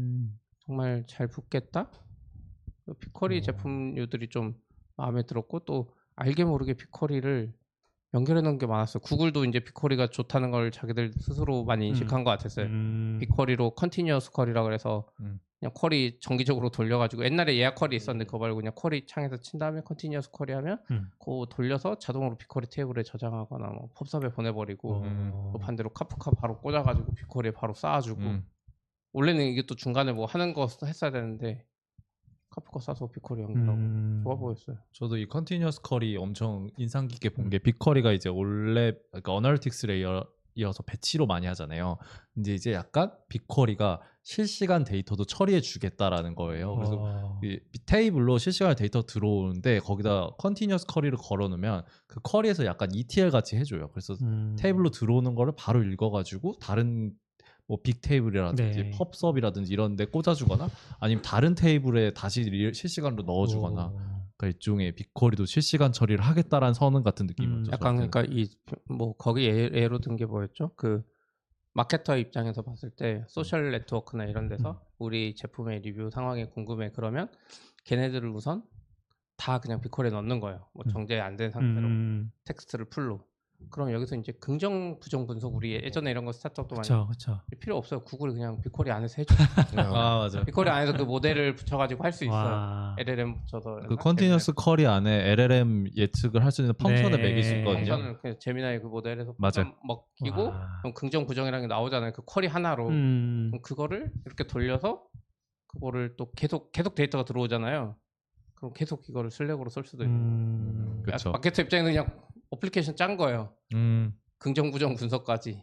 정말 잘 붙겠다. 빅쿼리 제품류들이 좀 마음에 들었고 또 알게 모르게 빅쿼리를 연결해 놓은 게 많았어요. 구글도 이제 빅쿼리가 좋다는 걸 자기들 스스로 많이 인식한 것 같았어요. 빅쿼리로 컨티뉴어스 쿼리라고 해서 그냥 쿼리 정기적으로 돌려가지고 옛날에 예약 쿼리 있었는데 그거 말고 그냥 쿼리 창에서 친 다음에 컨티뉴어스 쿼리 하면 그거 돌려서 자동으로 빅쿼리 테이블에 저장하거나 뭐 펍섭에 보내버리고 또 반대로 카프카 바로 꽂아가지고 빅쿼리에 바로 쌓아주고 원래는 이게 또 중간에 뭐 하는 거 했어야 되는데 카프카 싸서 빅쿼리 연결하고 좋아 보였어요. 저도 이 컨티뉴어스 쿼리 엄청 인상 깊게 본 게 빅쿼리가 이제 원래 그러니까 어널틱스 레이어여서 배치로 많이 하잖아요. 이제 약간 빅쿼리가 실시간 데이터도 처리해 주겠다라는 거예요. 그래서 이 테이블로 실시간 데이터 들어오는데 거기다 컨티뉴어스 쿼리를 걸어놓으면 그 쿼리에서 약간 ETL 같이 해줘요. 그래서 테이블로 들어오는 거를 바로 읽어가지고 다른 뭐 빅테이블이라든지 펍섭이라든지 이런 데 꽂아주거나 아니면 다른 테이블에 다시 실시간으로 넣어주거나 그러니까 일종의 빅쿼리도 실시간 처리를 하겠다라는 선언 같은 느낌이었죠. 약간 그러니까 이 뭐 거기 예로 든 게 뭐였죠? 그 마케터 입장에서 봤을 때 소셜 네트워크나 이런 데서 우리 제품의 리뷰 상황이 궁금해 그러면 걔네들을 우선 다 그냥 빅쿼리에 넣는 거예요. 뭐 정제 안 된 상태로 텍스트를 풀로. 그럼 여기서 이제 긍정 부정 분석 우리 예전에 이런 거 스타트업도 많이 필요 없어요. 구글이 그냥 빅쿼리 안에서 해줘. 맞아. 빅쿼리 안에서 그 모델을 붙여가지고 할 수 있어요. LLM 붙여서 그 컨티뉴어스 쿼리 안에 LLM 예측을 할 수 있는 펑션을 매길 수 있거든요. 펑션을 그냥 제미나이 그 모델에서 먹히고 그럼 긍정 부정이라는 게 나오잖아요. 그 쿼리 하나로 그럼 그거를 이렇게 돌려서 그거를 또 계속 데이터가 들어오잖아요. 그럼 계속 이거를 슬랙으로 쓸 수도 있고. 그렇죠. 마케터 입장에서 그냥 어플리케이션 짠 거예요. 긍정 부정 분석까지.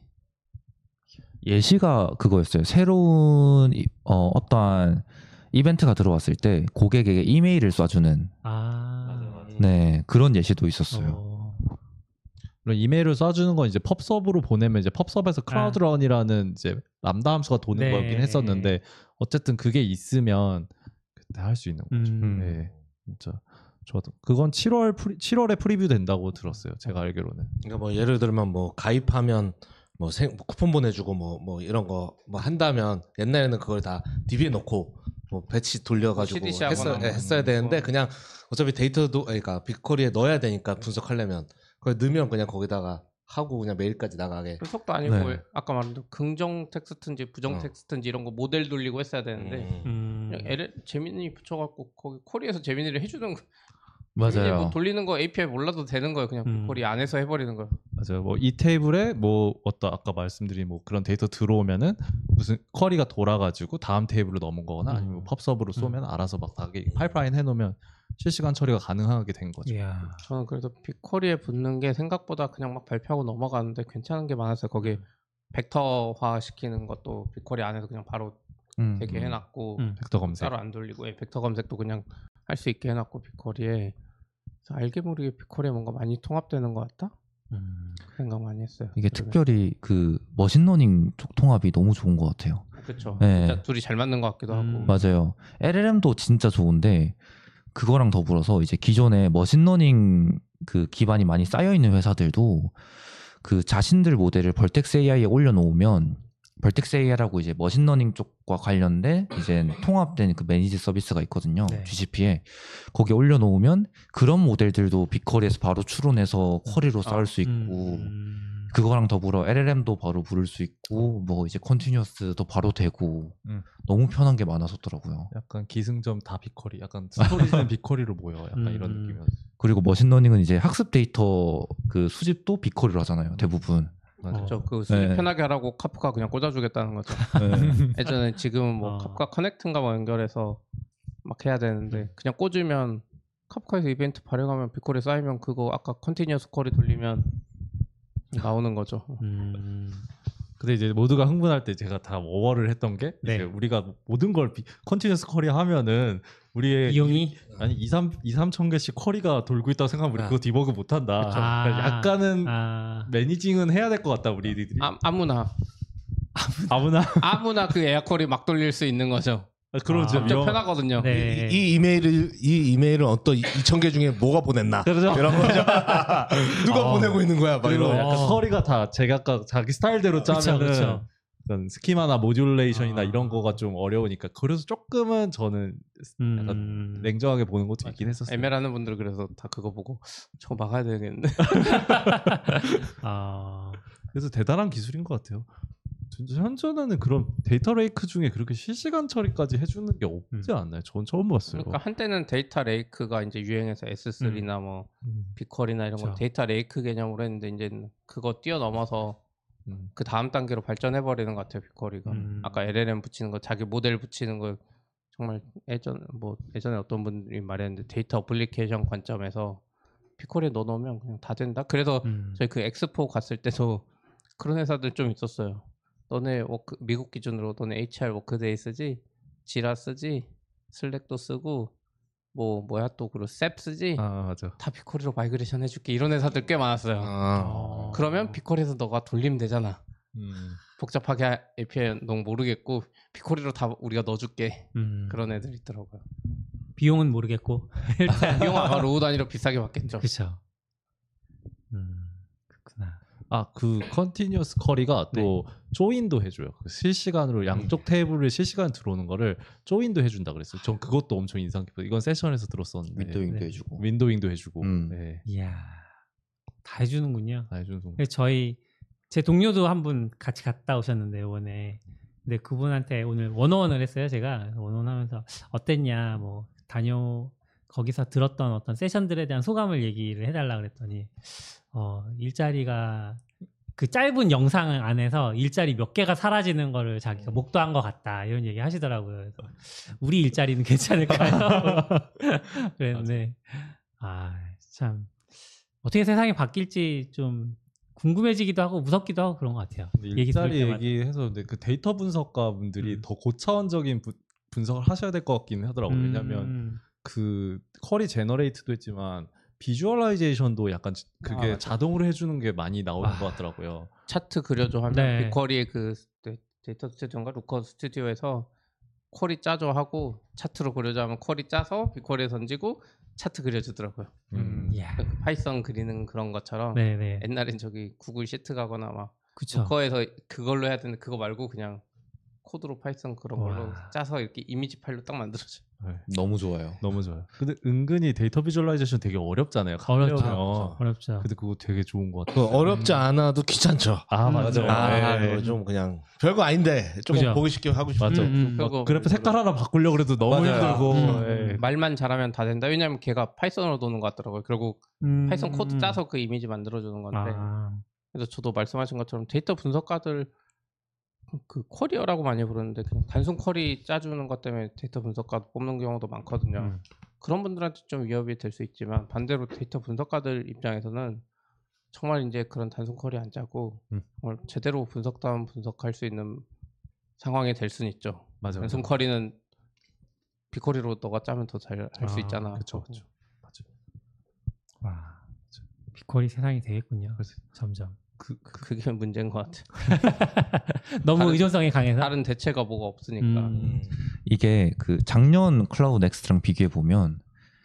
예시가 그거였어요. 새로운 어떠한 이벤트가 들어왔을 때 고객에게 이메일을 쏴주는 맞아. 네 그런 예시도 있었어요. 물론 이메일을 쏴주는 건 이제 펍섭으로 보내면 이제 펍섭에서 클라우드런이라는 이제 람다 함수가 도는 네. 거긴 했었는데 어쨌든 그게 있으면 그때 할 수 있는 거죠. 네, 진짜 저도 그건 7월에 프리뷰 된다고 들었어요. 제가 알기로는. 그러니까 뭐 예를 들면 뭐 가입하면 뭐 쿠폰 보내주고 뭐 이런 거 뭐 한다면 옛날에는 그걸 다 DB에 넣고 뭐 배치 돌려가지고 했어야 되는데 그냥 어차피 데이터도 그러니까 빅쿼리에 넣어야 되니까 분석하려면 그걸 넣으면 그냥 거기다가 하고 그냥 메일까지 나가게. 분석도 아니고 네. 아까 말한 대로 긍정 텍스트인지 부정 텍스트인지 이런 거 모델 돌리고 했어야 되는데 그냥 재민이 붙여갖고 거기 쿼리에서 재민이를 해주는 거. 맞아요. 뭐 돌리는 거 API 몰라도 되는 거예요. 그냥 빅쿼리 안에서 해버리는 거예요. 맞아요. 뭐 이 테이블에 뭐 어떤 아까 말씀드린 뭐 그런 데이터 들어오면은 무슨 쿼리가 돌아가지고 다음 테이블로 넘은 거거나 아니면 뭐 펍섭으로 쏘면 알아서 막 다 파이프라인 해놓으면 실시간 처리가 가능하게 된 거죠. 이야. 저는 그래도 빅쿼리에 붙는 게 생각보다 그냥 막 발표하고 넘어가는데 괜찮은 게 많았어요. 거기 벡터화 시키는 것도 빅쿼리 안에서 그냥 바로 되게 해놨고 벡터 검색 따로 안 돌리고 벡터 검색도 그냥 할 수 있게 해놨고 빅쿼리에 그래서 알게 모르게 빅쿼리에 뭔가 많이 통합되는 것 같다? 그 생각 많이 했어요. 이게 특별히 그 머신러닝 쪽 통합이 너무 좋은 것 같아요. 그렇죠. 네. 진짜 둘이 잘 맞는 것 같기도 하고. 맞아요. LLM도 진짜 좋은데 그거랑 더불어서 이제 기존에 머신러닝 그 기반이 많이 쌓여 있는 회사들도 그 자신들 모델을 벌텍스 AI에 올려놓으면 벌텍스 AI라고 이제 머신러닝 쪽과 관련된 이제 통합된 그 매니지 서비스가 있거든요. 네. GCP에 거기에 올려놓으면 그런 모델들도 빅쿼리에서 바로 추론해서 쿼리로 쌓을 수 있고 그거랑 더불어 LLM도 바로 부를 수 있고 뭐 이제 컨티뉴어스도 바로 되고 너무 편한 게 많아졌더라고요. 약간 기승점 다 빅쿼리, 약간 스토리지는 빅쿼리로 모여, 약간 이런 느낌이었어요. 그리고 머신러닝은 이제 학습 데이터 그 수집도 빅쿼리로 하잖아요. 대부분. 그렇죠. 그 수집 네. 편하게 하라고 카프카 그냥 꽂아주겠다는 거죠. 예전에 지금은 뭐 카프카 커넥트인가 뭐 연결해서 막 해야 되는데 그냥 꽂으면 카프카에서 이벤트 발행하면 빅쿼리 쌓이면 그거 아까 컨티뉴어스 쿼리 돌리면 나오는 거죠. 근데 이제 모두가 흥분할 때 제가 다 워워를 했던 게 네. 이제 우리가 모든 걸 컨티뉴어스 쿼리 하면은 우리의 비용이 2-3천 개씩 쿼리가 돌고 있다고 생각하면 우리 그거 디버그 못 한다. 그러니까 약간은 매니징은 해야 될 것 같다 우리들이. 아무나 그 에어 쿼리 막 돌릴 수 있는 거죠. 그러죠. 엄청 편하거든요. 네. 이 이메일은 어떤 2,000개 중에 뭐가 보냈나? 그렇죠. 이런 거죠. 누가 보내고 있는 거야? 막 그리고 이런. 약간 쿼리가 다 제가 자기 스타일대로 짜면은 그쵸. 어떤 스키마나 모듈레이션이나 이런 거가 좀 어려우니까 그래서 조금은 저는 약간 냉정하게 보는 것도 있긴 했었어요. ML 분들 그래서 다 그거 보고 저거 막아야 되겠는데. 그래서 대단한 기술인 것 같아요. 진짜 현존하는 그런 데이터 레이크 중에 그렇게 실시간 처리까지 해주는 게 없지 않나요? 전 처음 봤어요. 그러니까 한때는 데이터 레이크가 이제 유행해서 S3나 뭐 빅쿼리나 이런 거 그렇죠. 데이터 레이크 개념으로 했는데 이제 그거 뛰어넘어서 그 다음 단계로 발전해 버리는 것 같아요. 빅쿼리가. 아까 LLM 붙이는 거, 자기 모델 붙이는 거 정말 예전에 어떤 분들이 말했는데 데이터 어플리케이션 관점에서 빅쿼리에 넣어놓으면 그냥 다 된다. 그래서 저희 그 엑스포 갔을 때도 그런 회사들 좀 있었어요. 너네 미국 기준으로 너네 HR 워크데이 쓰지, 지라 쓰지, 슬랙도 쓰고 뭐야 또 그리고 셉 쓰지. 맞아. 다 빅쿼리로 마이그레이션 해줄게. 이런 회사들 꽤 많았어요. 그러면 빅쿼리에서 너가 돌리면 되잖아. 복잡하게 API 너무 모르겠고 빅쿼리로 다 우리가 넣어줄게. 그런 애들 있더라고요. 비용은 모르겠고 일단 비용 아마 로우 단위로 비싸게 받겠죠. 그렇죠. 그렇구나. 그 컨티뉴어스 쿼리가 또 조인도 해줘요. 실시간으로 양쪽 테이블에 실시간 들어오는 거를 조인도 해준다 그랬어요. 전 그것도 엄청 인상 깊어요. 이건 세션에서 들었었는데 윈도잉도 해주고. 윈도잉도 해주고. 네. 이야, 다 해주는군요. 다 해주는 거. 제 동료도 한 분 같이 갔다 오셨는데 이번에. 근데 그분한테 오늘 원어원을 했어요. 제가 원어원 하면서 어땠냐, 뭐 거기서 들었던 어떤 세션들에 대한 소감을 얘기를 해달라 그랬더니 일자리가 그 짧은 영상 안에서 일자리 몇 개가 사라지는 거를 자기가 목도한 것 같다 이런 얘기 하시더라고요. 그래서 우리 일자리는 괜찮을까요? 그랬는데 참 어떻게 세상이 바뀔지 좀 궁금해지기도 하고 무섭기도 하고 그런 것 같아요. 일자리 얘기해서 근데 그 데이터 분석가 분들이 더 고차원적인 분석을 하셔야 될 것 같긴 하더라고요. 왜냐하면 그 쿼리 제너레이트도 했지만 비주얼라이제이션도 약간 그게 자동으로 해주는 게 많이 나오는 것 같더라고요. 차트 그려줘 하면 네. 빅쿼리의 그 데이터 스튜디오인가 루커 스튜디오에서 쿼리 짜줘 하고 차트로 그려줘 하면 쿼리 짜서 빅쿼리에 던지고 차트 그려주더라고요. 이야. 파이썬 그리는 그런 것처럼 네네. 옛날엔 저기 구글 시트 가거나 막 그쵸. 루커에서 그걸로 해야 되는데 그거 말고 그냥 코드로 파이썬 그런 걸로 와. 짜서 이렇게 이미지 파일로 딱 만들어줘. 네. 너무 좋아요. 너무 좋아요. 근데 은근히 데이터 비주얼라이제이션 되게 어렵잖아요. 어렵죠. 하려면. 어렵죠. 근데 그거 되게 좋은 것 같아요. 어렵지 않아도 귀찮죠. 맞아요. 이거 좀 그냥 별거 아닌데 조금 그죠. 보기 쉽게 하고 싶어. 맞아. 그거 그래프 색깔 하나 바꾸려고 그래도 너무 맞아요. 힘들고. 예. 말만 잘하면 다 된다. 왜냐면 걔가 파이썬으로 도는 것 같더라고요. 결국 파이썬 코드 짜서 그 이미지 만들어주는 건데. 그래서 저도 말씀하신 것처럼 데이터 분석가들 그 쿼리어라고 많이 부르는데 그냥 단순 쿼리 짜주는 것 때문에 데이터 분석가 뽑는 경우도 많거든요. 그런 분들한테 좀 위협이 될 수 있지만 반대로 데이터 분석가들 입장에서는 정말 이제 그런 단순 쿼리 안 짜고 정말 제대로 분석다운 분석할 수 있는 상황이 될 수는 있죠. 맞아. 단순 쿼리는 빅쿼리로 너가 짜면 더 잘 할 수 있잖아. 그렇죠. 맞아. 와. 빅쿼리 세상이 되겠군요. 점점. 그게 문제인 것 같아. 너무 의존성이 강해서. 다른 대체가 뭐가 없으니까. 이게 그 작년 클라우드 넥스트랑 비교해 보면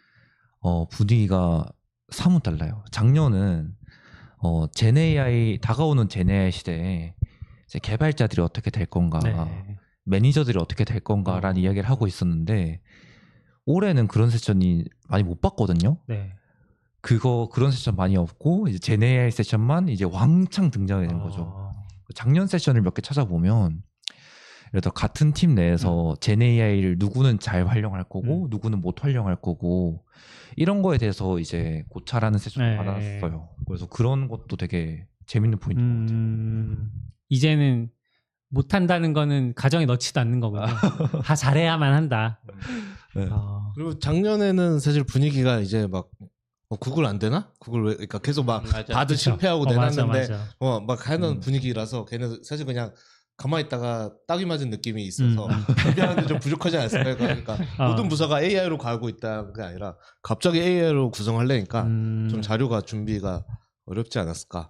분위기가 사뭇 달라요. 작년은 젠 AI 다가오는 젠 AI 시대에 이제 개발자들이 어떻게 될 건가, 네. 매니저들이 어떻게 될 건가라는 이야기를 하고 있었는데 올해는 그런 세션이 많이 못 봤거든요. 네. 그런 세션 많이 없고 이제 젠 AI 세션만 이제 왕창 등장이 된 거죠. 작년 세션을 몇 개 찾아보면 예를 들어 같은 팀 내에서 젠 AI를 누구는 잘 활용할 거고 누구는 못 활용할 거고 이런 거에 대해서 이제 고찰하는 세션을 받았어요. 그래서 그런 것도 되게 재밌는 포인트인 것 같아요. 이제는 못한다는 거는 가정에 넣지도 않는 거군요. 다 잘해야만 한다. 네. 그리고 작년에는 사실 분위기가 이제 막 구글 안 되나? 구글 왜 그러니까 계속 막 다들 실패하고 내놨는데 막 하는 분위기라서 걔는 사실 그냥 가만히 있다가 딱이 맞은 느낌이 있어서 준비하는데 좀 부족하지 않았을까요? 그러니까 모든 부서가 AI로 가고 있다는 게 아니라 갑자기 AI로 구성하려니까 좀 자료가 준비가 어렵지 않았을까?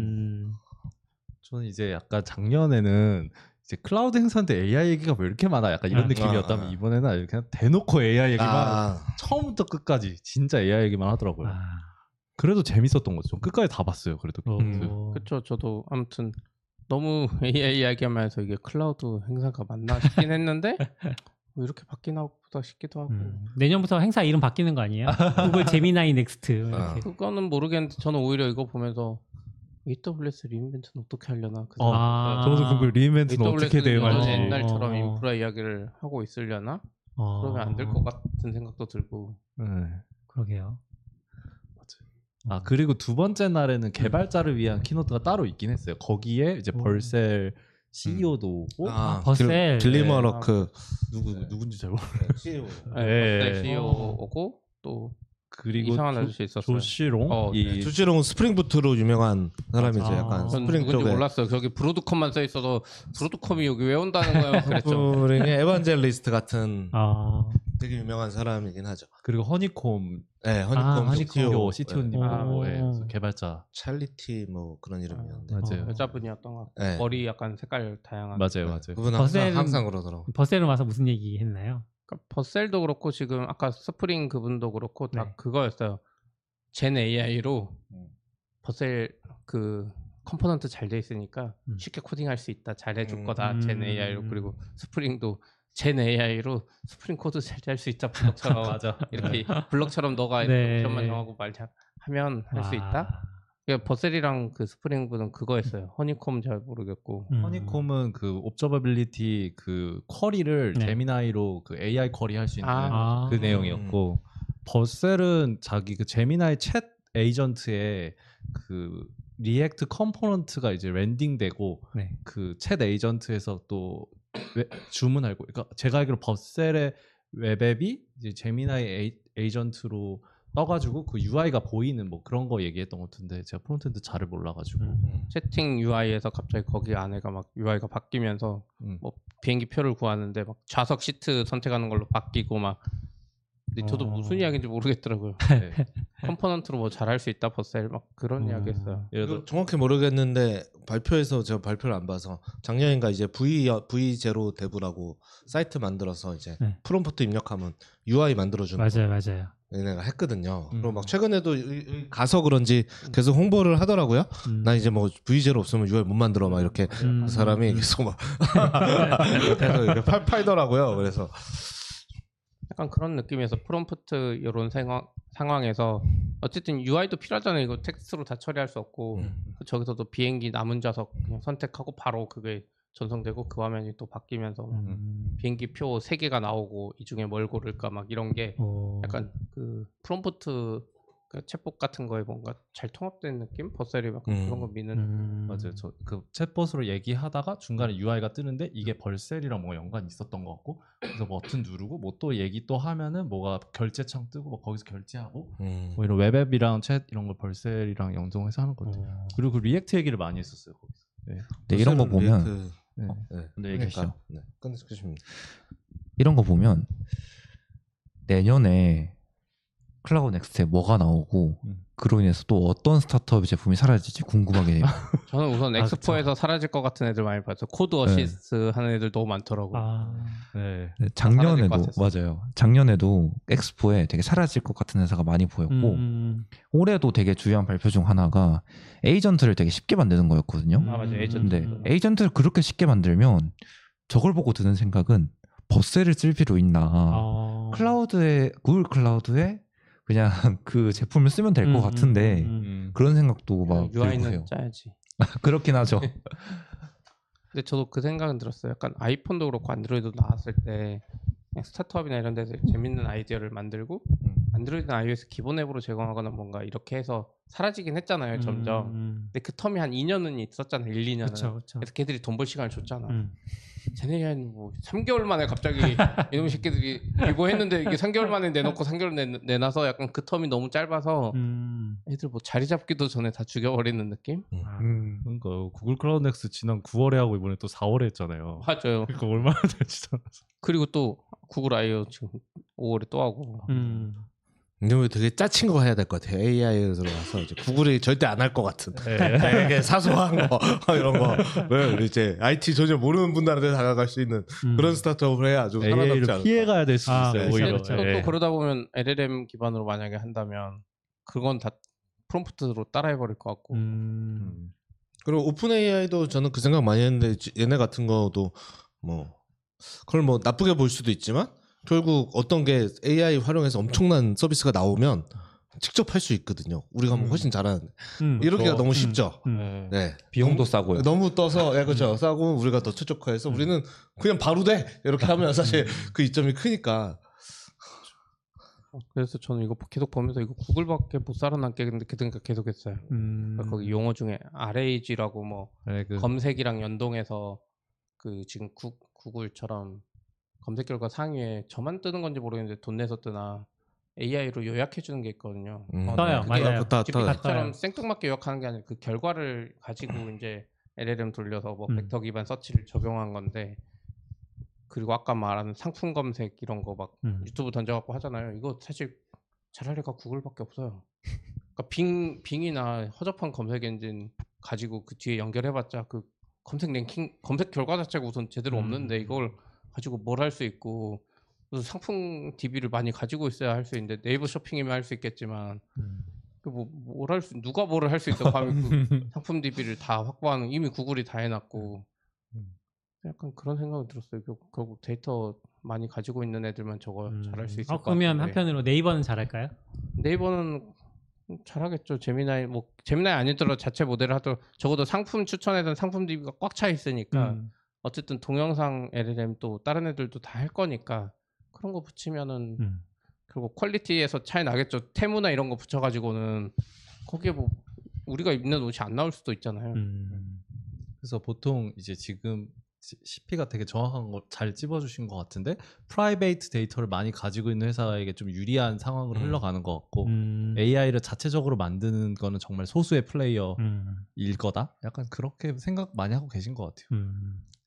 저는 이제 약간 작년에는 이제 클라우드 행사인데 AI 얘기가 왜 이렇게 많아? 약간 이런 느낌이었다면 이번에는 그냥 대놓고 AI 얘기만 처음부터 끝까지 진짜 AI 얘기만 하더라고요. 그래도 재밌었던 거죠. 끝까지 다 봤어요. 그래도. 그렇죠. 저도 아무튼 너무 AI 이야기하면 해서 이게 클라우드 행사가 맞나 싶긴 했는데 뭐 이렇게 바뀌나 보다 싶기도 하고. 내년부터 행사 이름 바뀌는 거 아니에요? 구글 제미나이 넥스트. 그거는 모르겠는데 저는 오히려 이거 보면서 AWS 리인벤트는 어떻게 하려나. 저도 궁금해. 리인벤트는 어떻게 대응할지. 옛날처럼 인프라 이야기를 하고 있으려나? 그러면 안 될 것 같은 생각도 들고. 그러게요. 그리고 두 번째 날에는 개발자를 위한 키노트가 따로 있긴 했어요. 거기에 이제 벌셀 CEO도 오고 벌셀 길리머러크 누군지 잘 모르겠어요. CEO. 벌셀 CEO 오고 또 그리고 이상한 아저씨 있었어요. 조시롱. 조시롱은 스프링부트로 유명한 사람이죠. 약간 스프링 쪽에. 몰랐어요. 저기 브로드컴만 써 있어서 브로드컴이 여기 왜 온다는 거예요. 그랬죠. 스프링의 에반젤리스트 같은 되게 유명한 사람이긴 하죠. 그리고 허니콤. 네, 허니콤 CTO님하고 개발자 찰리티 뭐 그런 이름이었는데. 맞아요. 여자분이었던 것 같아요. 머리 약간 색깔 다양한. 맞아요. 그분 항상 그러더라고. 버셀은 와서 무슨 얘기 했나요? 그러니까 버셀도 그렇고 지금 아까 스프링 그분도 그렇고 다 그거였어요. 젠 AI로 버셀 그 컴포넌트 잘 돼 있으니까 쉽게 코딩할 수 있다. 잘 해줄 거다. 젠 AI로. 그리고 스프링도 젠 AI로 스프링 코드 잘 짤 수 있다. 블럭처럼. 맞아. 이렇게 블럭처럼 너가 옵션만 정하고 하면 할 수 있다. 그러니까 버셀이랑 그 스프링 분은 그거였어요. 허니콤 잘 모르겠고. 허니콤은 그 옵저버빌리티 그 쿼리를 제미나이로 그 AI 쿼리 할 수 있는 그 내용이었고, 버셀은 자기 그 제미나이 챗 에이전트에 그 리액트 컴포넌트가 이제 랜딩되고 그 챗 에이전트에서 또 주문하고, 그러니까 제가 알기로 버셀의 웹앱이 이제 제미나이 에이전트로 떠가지고 그 UI가 보이는 뭐 그런 거 얘기했던 것 같은데 제가 프론트엔드 잘을 몰라가지고 채팅 UI에서 갑자기 거기 안에가 막 UI가 바뀌면서 뭐 비행기 표를 구하는데 막 좌석 시트 선택하는 걸로 바뀌고 막 근데 저도 무슨 이야기인지 모르겠더라고요. 네. 컴포넌트로 뭐 잘할 수 있다 버셀 막 그런 이야기했어요. 이거 정확히 모르겠는데 발표에서 제가 발표를 안 봐서 작년인가 이제 V0 데브라고 사이트 만들어서 이제 프롬프트 입력하면 UI 만들어주는 맞아요. 얘네가 했거든요. 그리고 막 최근에도 가서 그런지 계속 홍보를 하더라고요. 나 이제 뭐 V0 없으면 UI 못 만들어 막 이렇게 그 사람이 계속 막 계속 이렇게 팔더라고요. 그래서 약간 그런 느낌에서 프롬프트 이런 상황에서 어쨌든 UI도 필요하잖아요. 이거 텍스트로 다 처리할 수 없고 저기서도 비행기 남은 좌석 그냥 선택하고 바로 그게 전송되고 그 화면이 또 바뀌면서 비행기 표 3개가 나오고 이 중에 뭘 고를까 막 이런 게 약간 그 프롬프트 그 챗봇 같은 거에 뭔가 잘 통합된 느낌? 버셀이 막 그런 거 미는 맞아요. 저 그 챗봇으로 얘기하다가 중간에 UI가 뜨는데 이게 벌셀이랑 뭐 연관이 있었던 것 같고 그래서 버튼 누르고 뭐 또 얘기 또 하면은 뭐가 결제창 뜨고 뭐 거기서 결제하고 뭐 이런 웹앱이랑 챗 이런 걸 벌셀이랑 연동해서 하는 것 같아요. 그리고 그 리액트 얘기를 많이 했었어요 거기서. 네. 근데 이런 거 보면 근데 얘기하시죠. 끝내주십니다. 이런 거 보면 내년에 클라우드 넥스트에 뭐가 나오고 그로 인해서 또 어떤 스타트업 제품이 사라질지 궁금하게 해요. 저는 우선 엑스포에서 사라질 것 같은 애들 많이 봤어요. 코드 어시스트 하는 애들 너무 많더라고요. 네. 작년에도 맞아요. 작년에도 엑스포에 되게 사라질 것 같은 회사가 많이 보였고 올해도 되게 중요한 발표 중 하나가 에이전트를 되게 쉽게 만드는 거였거든요. 맞아요. 에이전트. 근데 에이전트를 그렇게 쉽게 만들면 저걸 보고 드는 생각은 버셀을 쓸 필요 있나? 클라우드에 구글 클라우드에 그냥 그 제품을 쓰면 될 것 같은데 그런 생각도 막 UI는 들고 해요. 짜야지. 그렇긴 하죠. 근데 저도 그 생각은 들었어요. 약간 아이폰도 그렇고 안드로이드도 나왔을 때 그냥 스타트업이나 이런 데서 재밌는 아이디어를 만들고 안드로이드나 iOS 기본 앱으로 제공하거나 뭔가 이렇게 해서 사라지긴 했잖아요. 점점. 근데 그 텀이 한 2년은 있었잖아요. 1, 2년은. 그쵸. 그래서 걔들이 돈 벌 시간을 줬잖아. 쟤네는 뭐 3개월 만에 갑자기 이놈 새끼들이 이거 했는데 이게 3개월 만에 내놓고 3개월 내놔서 약간 그 텀이 너무 짧아서 애들 뭐 자리 잡기도 전에 다 죽여버리는 느낌? 그러니까 구글 클라우드 넥스트 지난 9월에 하고 이번에 또 4월에 했잖아요. 맞아요. 그러니까 얼마나 될지 알았어. 그리고 또 구글 I/O 지금 5월에 또 하고. 근데 되게 짜친 거 해야 될 것 같아요. AI에 들어가서 이제 구글이 절대 안 할 것 같은 되게 사소한 거 이런 거 왜 이제 IT 전혀 모르는 분들한테 다가갈 수 있는 그런 스타트업을 해야 좀 살아남지 AI를 않을까. 피해가야 될 수도 있어요. 그렇죠. 오히려. 또 그러다 보면 LLM 기반으로 만약에 한다면 그건 다 프롬프트로 따라해버릴 것 같고. 그리고 오픈 AI도 저는 그 생각 많이 했는데 얘네 같은 거도 뭐 그걸 뭐 나쁘게 볼 수도 있지만 결국 어떤 게 AI 활용해서 엄청난 서비스가 나오면 직접 할 수 있거든요. 우리가 뭐 훨씬 잘하는데 이렇게가 너무 쉽죠. 네. 비용도 싸고요. 너무 떠서 그렇죠. 싸고 우리가 더 최적화해서 우리는 그냥 바로 돼 이렇게 하면 사실 그 이점이 크니까. 그래서 저는 이거 계속 보면서 이거 구글밖에 못 살아남겠는데 그 생각 계속했어요. 거기 용어 중에 RAG라고 뭐 검색이랑 연동해서 그 지금 구글처럼 검색 결과 상위에 저만 뜨는 건지 모르겠는데 돈 내서 뜨나 AI로 요약해 주는 게 있거든요. 떠요, 맞아요. GPT처럼 생뚱맞게 요약하는 게 아니라 그 결과를 가지고 이제 LLM 돌려서 뭐 벡터 기반 서치를 적용한 건데 그리고 아까 말하는 상품 검색 이런 거 막 유튜브 던져갖고 하잖아요. 이거 사실 잘할 애가 구글밖에 없어요. 그러니까 빙이나 허접한 검색 엔진 가지고 그 뒤에 연결해봤자 그 검색 랭킹 검색 결과 자체가 우선 제대로 없는데 이걸 가지고 뭘 할 수 있고 상품 DB를 많이 가지고 있어야 할 수 있는데 네이버 쇼핑이면 할 수 있겠지만 누가 뭐를 할 수 있어? 감히 그 상품 DB를 다 확보하는 이미 구글이 다 해놨고 약간 그런 생각이 들었어요. 결국 데이터 많이 가지고 있는 애들만 저거 잘할 수 있을 것 같아요. 그러면 한편으로 네이버는 잘할까요? 네이버는 잘하겠죠. 제미나이 아니더라도 자체 모델을 하더라도 적어도 상품 추천에는 상품 DB가 꽉 차 있으니까 어쨌든 동영상 LLM 또 다른 애들도 다 할 거니까 그런 거 붙이면은 결국 퀄리티에서 차이 나겠죠. 테무나 이런 거 붙여가지고는 거기에 뭐 우리가 입는 옷이 안 나올 수도 있잖아요. 그래서 보통 이제 지금 CP가 되게 정확한 거 잘 찝어주신 것 같은데 프라이베이트 데이터를 많이 가지고 있는 회사에게 좀 유리한 상황으로 흘러가는 것 같고 AI를 자체적으로 만드는 거는 정말 소수의 플레이어일 거다. 약간 그렇게 생각 많이 하고 계신 것 같아요.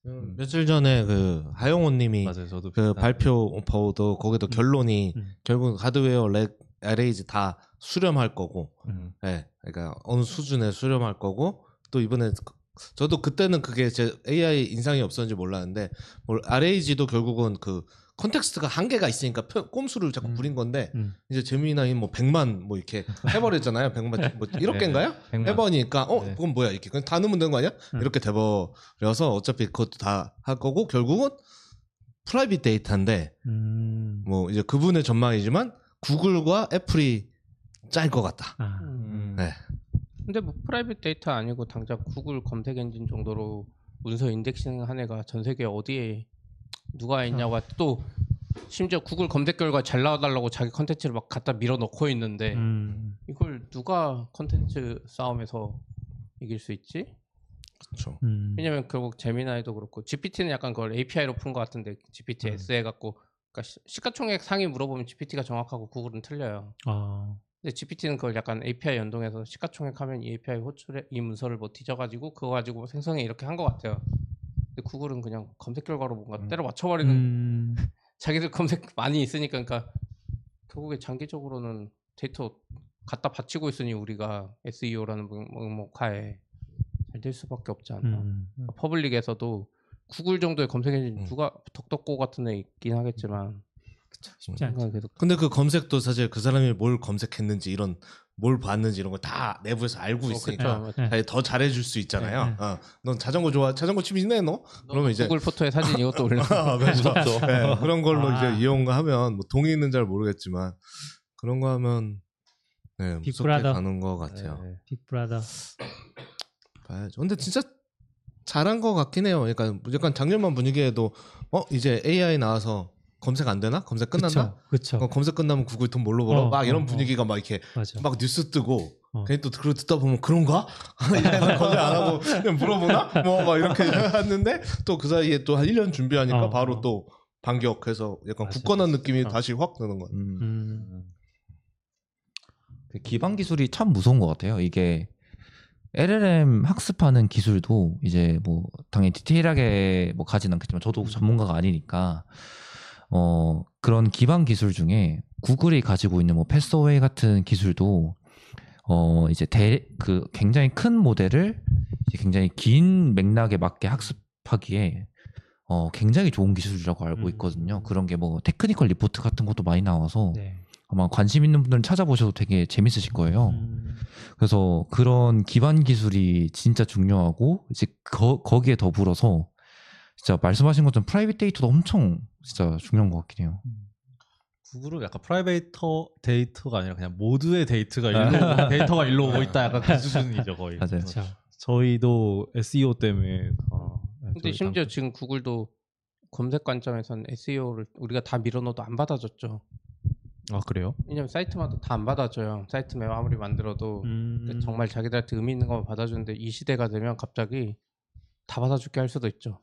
며칠 전에 그 하용호님이 맞아요. 저도 그 비슷한- 발표 보도 거기도 결론이 결국 하드웨어 RAG 다 수렴할 거고, 네, 그러니까 어느 수준에 수렴할 거고, 또 이번에 저도 그때는 그게 제 AI 인상이 없었는지 몰랐는데, RAG도 결국은 그 컨텍스트가 한계가 있으니까 꼼수를 자꾸 부린 건데, 이제 제미나이 뭐 100만 뭐 이렇게 해버렸잖아요. 100만 뭐 1억 개인가요? 100만. 해버리니까 네. 그건 뭐야 이렇게 그냥 다 넣으면 되는 거 아니야? 이렇게 돼버려서 어차피 그것도 다 할 거고, 결국은 프라이빗 데이터인데 뭐 이제 그분의 전망이지만 구글과 애플이 짤 것 같다. 네. 근데 뭐 프라이빗 데이터 아니고 당장 구글 검색 엔진 정도로 문서 인덱싱 한 애가 전 세계 어디에 누가 있냐고 또 심지어 구글 검색 결과 잘 나와달라고 자기 컨텐츠를 막 갖다 밀어넣고 있는데 이걸 누가 컨텐츠 싸움에서 이길 수 있지? 그렇죠. 왜냐면 결국 제미나이도 그렇고 GPT는 약간 그걸 API로 푼 것 같은데 GPT S 해갖고 그러니까 시가총액 상위 물어보면 GPT가 정확하고 구글은 틀려요. 근데 GPT는 그걸 약간 API 연동해서 시가총액 하면 이 API 호출에 이 문서를 뭐 뒤져가지고 그거 가지고 생성해 이렇게 한 것 같아요. 근데 구글은 그냥 검색 결과로 뭔가 때려 맞춰버리는 자기들 검색 많이 있으니까 그러니까 결국에 장기적으로는 데이터 갖다 바치고 있으니 우리가 SEO라는 목하에 잘 될 수밖에 없지 않나. 퍼블릭에서도 구글 정도의 검색 엔진 누가 덕덕고 같은 애 있긴 하겠지만 쉽지 않죠. 근데 그 검색도 사실 그 사람이 뭘 검색했는지 이런 뭘 봤는지 이런 거 다 내부에서 알고 있으니까 더 잘해줄 수 있잖아요. 넌 자전거 좋아? 자전거 칩 있네 너? 그러면 이제 구글 포토에 사진 이것도 올려. 무섭죠. 네, 그런 걸로 이제 이용하면 뭐 동의는 잘 모르겠지만 그런 거 하면 네, 무섭게 빅브라더. 가는 것 같아요. 빅브라더. 봐야죠. 근데 진짜 잘한 것 같긴 해요. 그러니까 약간 작년만 분위기에도 이제 AI 나와서 검색 안 되나? 검색 끝났나? 그쵸. 검색 끝나면 구글 돈 뭘로 벌어? 막 이런 분위기가 막 이렇게 맞아. 막 뉴스 뜨고 괜히 또 그걸 듣다 보면 그런가? 얘는 검색 안 하고 그냥 물어보나? 뭐 막 이렇게 했는데 또 그 사이에 또 한 1년 준비하니까 바로 또 반격해서 약간 굳건한 느낌이 다시 확 드는 거예요. 그 기반 기술이 참 무서운 것 같아요. 이게 LLM 학습하는 기술도 이제 뭐 당연히 디테일하게 뭐 가진 않겠지만 저도 전문가가 아니니까 그런 기반 기술 중에 구글이 가지고 있는 뭐 패스어웨이 같은 기술도 이제 그 굉장히 큰 모델을 이제 굉장히 긴 맥락에 맞게 학습하기에 굉장히 좋은 기술이라고 알고 있거든요. 그런 게 뭐 테크니컬 리포트 같은 것도 많이 나와서 아마 관심 있는 분들은 찾아보셔도 되게 재밌으실 거예요. 그래서 그런 기반 기술이 진짜 중요하고 이제 거기에 더불어서 진짜 말씀하신 것처럼 프라이빗 데이터도 엄청 진짜 중요한 것 같긴 해요. 구글은 약간 프라이빗 데이터가 아니라 그냥 모두의 데이터가 일로 오고 있다 약간 그 수준이죠 거의. 맞아요. 저희도 SEO 때문에 근데 심지어 지금 구글도 검색 관점에서는 SEO를 우리가 다 밀어넣어도 안 받아줬죠. 아 그래요? 왜냐면 사이트마다 다 안 받아줘요. 사이트 맵 아무리 만들어도 정말 자기들한테 의미 있는 것만 받아주는데 이 시대가 되면 갑자기 다 받아줄게 할 수도 있죠.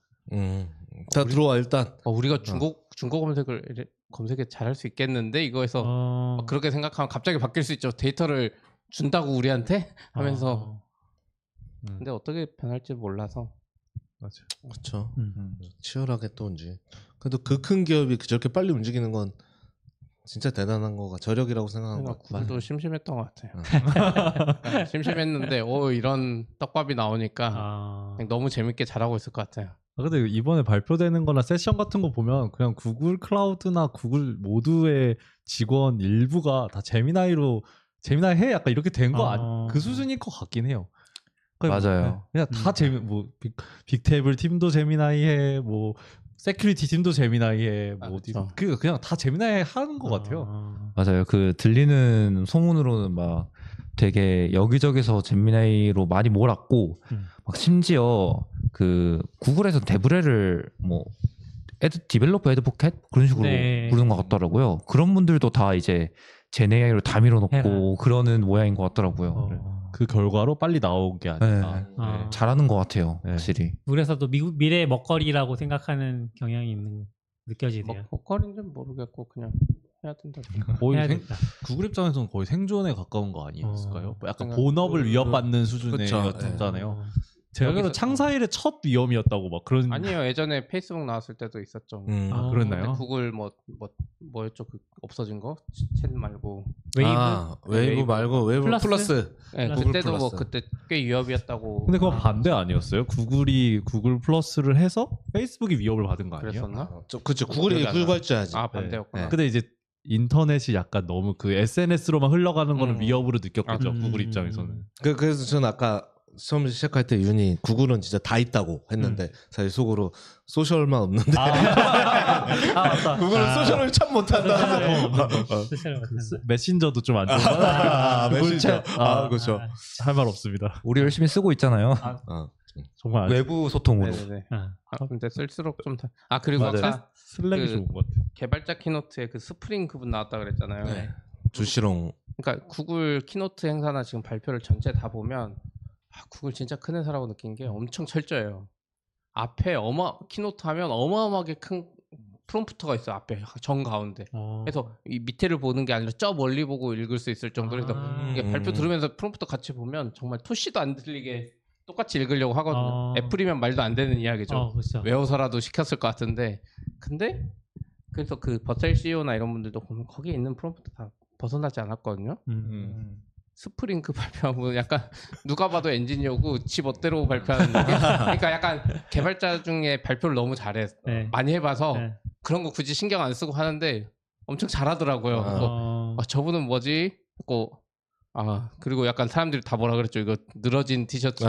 다 들어와 일단. 우리가 중고 검색에 잘할 수 있겠는데 이거에서 그렇게 생각하면 갑자기 바뀔 수 있죠. 데이터를 준다고 우리한테 하면서. 근데 어떻게 변할지 몰라서. 맞아요. 그렇죠. 치열하게 또 이제 그래도 그 큰 기업이 저렇게 빨리 움직이는 건 진짜 대단한 거가 저력이라고 생각하는 것 같아요. 구글도 심심했던 것 같아요. 심심했는데 이런 떡밥이 나오니까 너무 재밌게 잘하고 있을 것 같아요. 근데 이번에 발표되는 거나 세션 같은 거 보면 그냥 구글 클라우드나 구글 모두의 직원 일부가 다 제미나이 해 약간 이렇게 된 거 그 수준일 것 같긴 해요. 맞아요. 그냥 다 뭐 빅테이블 팀도 제미나이 해, 뭐 세큐리티 팀도 제미나이 해, 뭐 그냥 다 제미나이 하는 것 같아요. 맞아요. 그 들리는 소문으로는 막 되게 여기저기서 제미나이로 많이 몰았고 막 심지어 그 구글에서 데브레를 뭐 디벨로퍼 애드보켓 그런 식으로 부르는 것 같더라고요. 그런 분들도 다 이제 젠 AI로 다 밀어넣고 그러는 모양인 것 같더라고요. 그 결과로 빨리 나오게 하니까 잘하는 것 같아요. 확실히. 그래서도 미래의 먹거리라고 생각하는 경향이 느껴지네요. 먹거리인지는 모르겠고 그냥 해야 된다. 거의 구글 입장에서는 거의 생존에 가까운 거 아니었을까요? 약간 본업을 위협받는 수준이었잖아요. 제가 그래도 창사일의 첫 위험이었다고 막 그런. 아니에요. 예전에 페이스북 나왔을 때도 있었죠. 아, 그랬나요? 구글 뭐였죠? 그 없어진 거? 챗 말고 웨이브 말고 웨이브 플러스. 네, 그때도 뭐 그때 꽤 위협이었다고. 근데 그건 반대 아니었어요? 구글이 구글 플러스를 해서 페이스북이 위협을 받은 거 아니에요? 그랬었나? 그렇죠. 구글이 굴발자지. 반대였구나. 근데 이제 인터넷이 약간 너무 그 SNS로만 흘러가는 거는 위협으로 느꼈겠죠. 구글 입장에서는. 그래서 저는 아까 처음 시작할 때 윤이 구글은 진짜 다 있다고 했는데 사실 속으로 소셜만 없는데 맞다. 구글은 소셜을 참 못한다. 메신저도 좀 안 좋아. 메신저. 그렇죠. 할 말 없습니다. 우리 열심히 쓰고 있잖아요. 정말 외부 소통으로. 네네네. 근데 쓸수록 좀 그리고 맞아요. 아까 슬랙이 좋은 것 같아요. 개발자 키노트에 그 스프링 그분 나왔다 그랬잖아요. 네. 주시롱. 그러니까 구글 키노트 행사나 지금 발표를 전체 다 보면 구글 진짜 큰 회사라고 느낀 게 엄청 철저해요. 앞에 키노트 하면 어마어마하게 큰 프롬프트가 있어. 앞에 정 가운데. 그래서 이 밑에를 보는 게 아니라 저 멀리 보고 읽을 수 있을 정도로 해서 이게 발표 들으면서 프롬프트 같이 보면 정말 토시도 안 들리게 똑같이 읽으려고 하거든요. 애플이면 말도 안 되는 이야기죠. 그렇죠. 외워서라도 시켰을 것 같은데 근데 그래서 그 버텔 CEO나 이런 분들도 보면 거기에 있는 프롬프트 다 벗어나지 않았거든요. 스프링 그 발표하고 약간 누가 봐도 엔지니어고 지 멋대로 발표하는 느낌? 그러니까 약간 개발자 중에 발표를 너무 잘해. 많이 해봐서 그런 거 굳이 신경 안 쓰고 하는데 엄청 잘하더라고요. 저분은 뭐지? 그리고 약간 사람들이 다 뭐라 그랬죠? 이거 늘어진 티셔츠.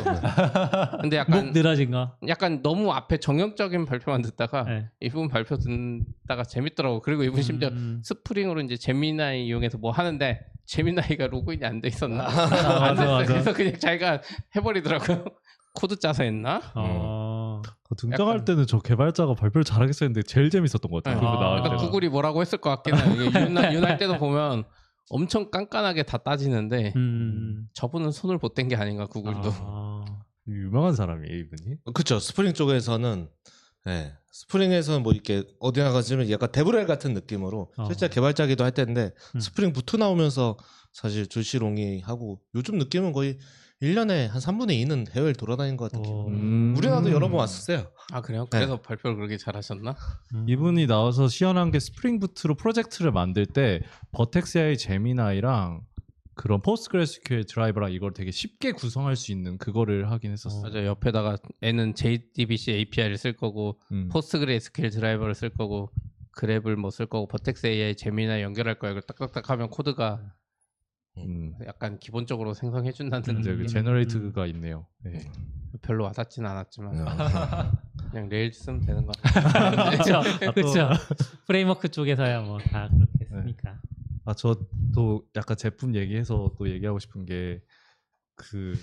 근데 약간 목 늘어진 거. 약간 너무 앞에 정형적인 발표만 듣다가 이분 발표 듣다가 재밌더라고. 그리고 이분 심지어 스프링으로 이제 제미나이 이용해서 뭐 하는데 제미나이가 로그인이 안 돼 있었나? 안 됐어요. 그래서 그냥 자기가 해버리더라고요. 코드 짜서 했나? 등장할 때는 저 개발자가 발표를 잘하겠어 했는데 제일 재밌었던 것 같아요. 그러니까 구글이 뭐라고 했을 것 같긴 해요. 윤할 때도 보면 엄청 깐깐하게 다 따지는데 저분은 손을 못 댄 게 아닌가 구글도. 유명한 사람이에요 이분이. 그렇죠. 스프링 쪽에서는 스프링에서는 뭐 이렇게 어디 나가시면 약간 데브렐 같은 느낌으로 실제 개발자기도 할 텐데 스프링 부트 나오면서 사실 주시롱이 하고 요즘 느낌은 거의 1년에 한 3분의 2는 해외를 돌아다닌 것 같은 기분. 우리나라도 여러 번 왔었어요. 그래요? 그래서 발표를 그렇게 잘하셨나? 이분이 나와서 시연한 게 스프링 부트로 프로젝트를 만들 때 버텍스 AI 제미나이랑 그런 포스트그레스QL 드라이버랑 이걸 되게 쉽게 구성할 수 있는 그거를 하긴 했었어요. 맞아요. 옆에다가 N은 JDBC API를 쓸 거고 포스트그레스QL 드라이버를 쓸 거고 그랩을 뭐 쓸 거고 버텍스 AI 제미나이 연결할 거야. 이걸 딱딱딱 하면 코드가 약간 기본적으로 생성해 준다는 그 제너레이트가 있네요. 별로 와닿지는 않았지만 그냥 레일즈 쓰면 되는 거 같아요. 그렇죠. 프레임워크 쪽에서야 뭐 다 그렇게 했으니까. 저도 약간 제품 얘기해서 또 얘기하고 싶은 게 그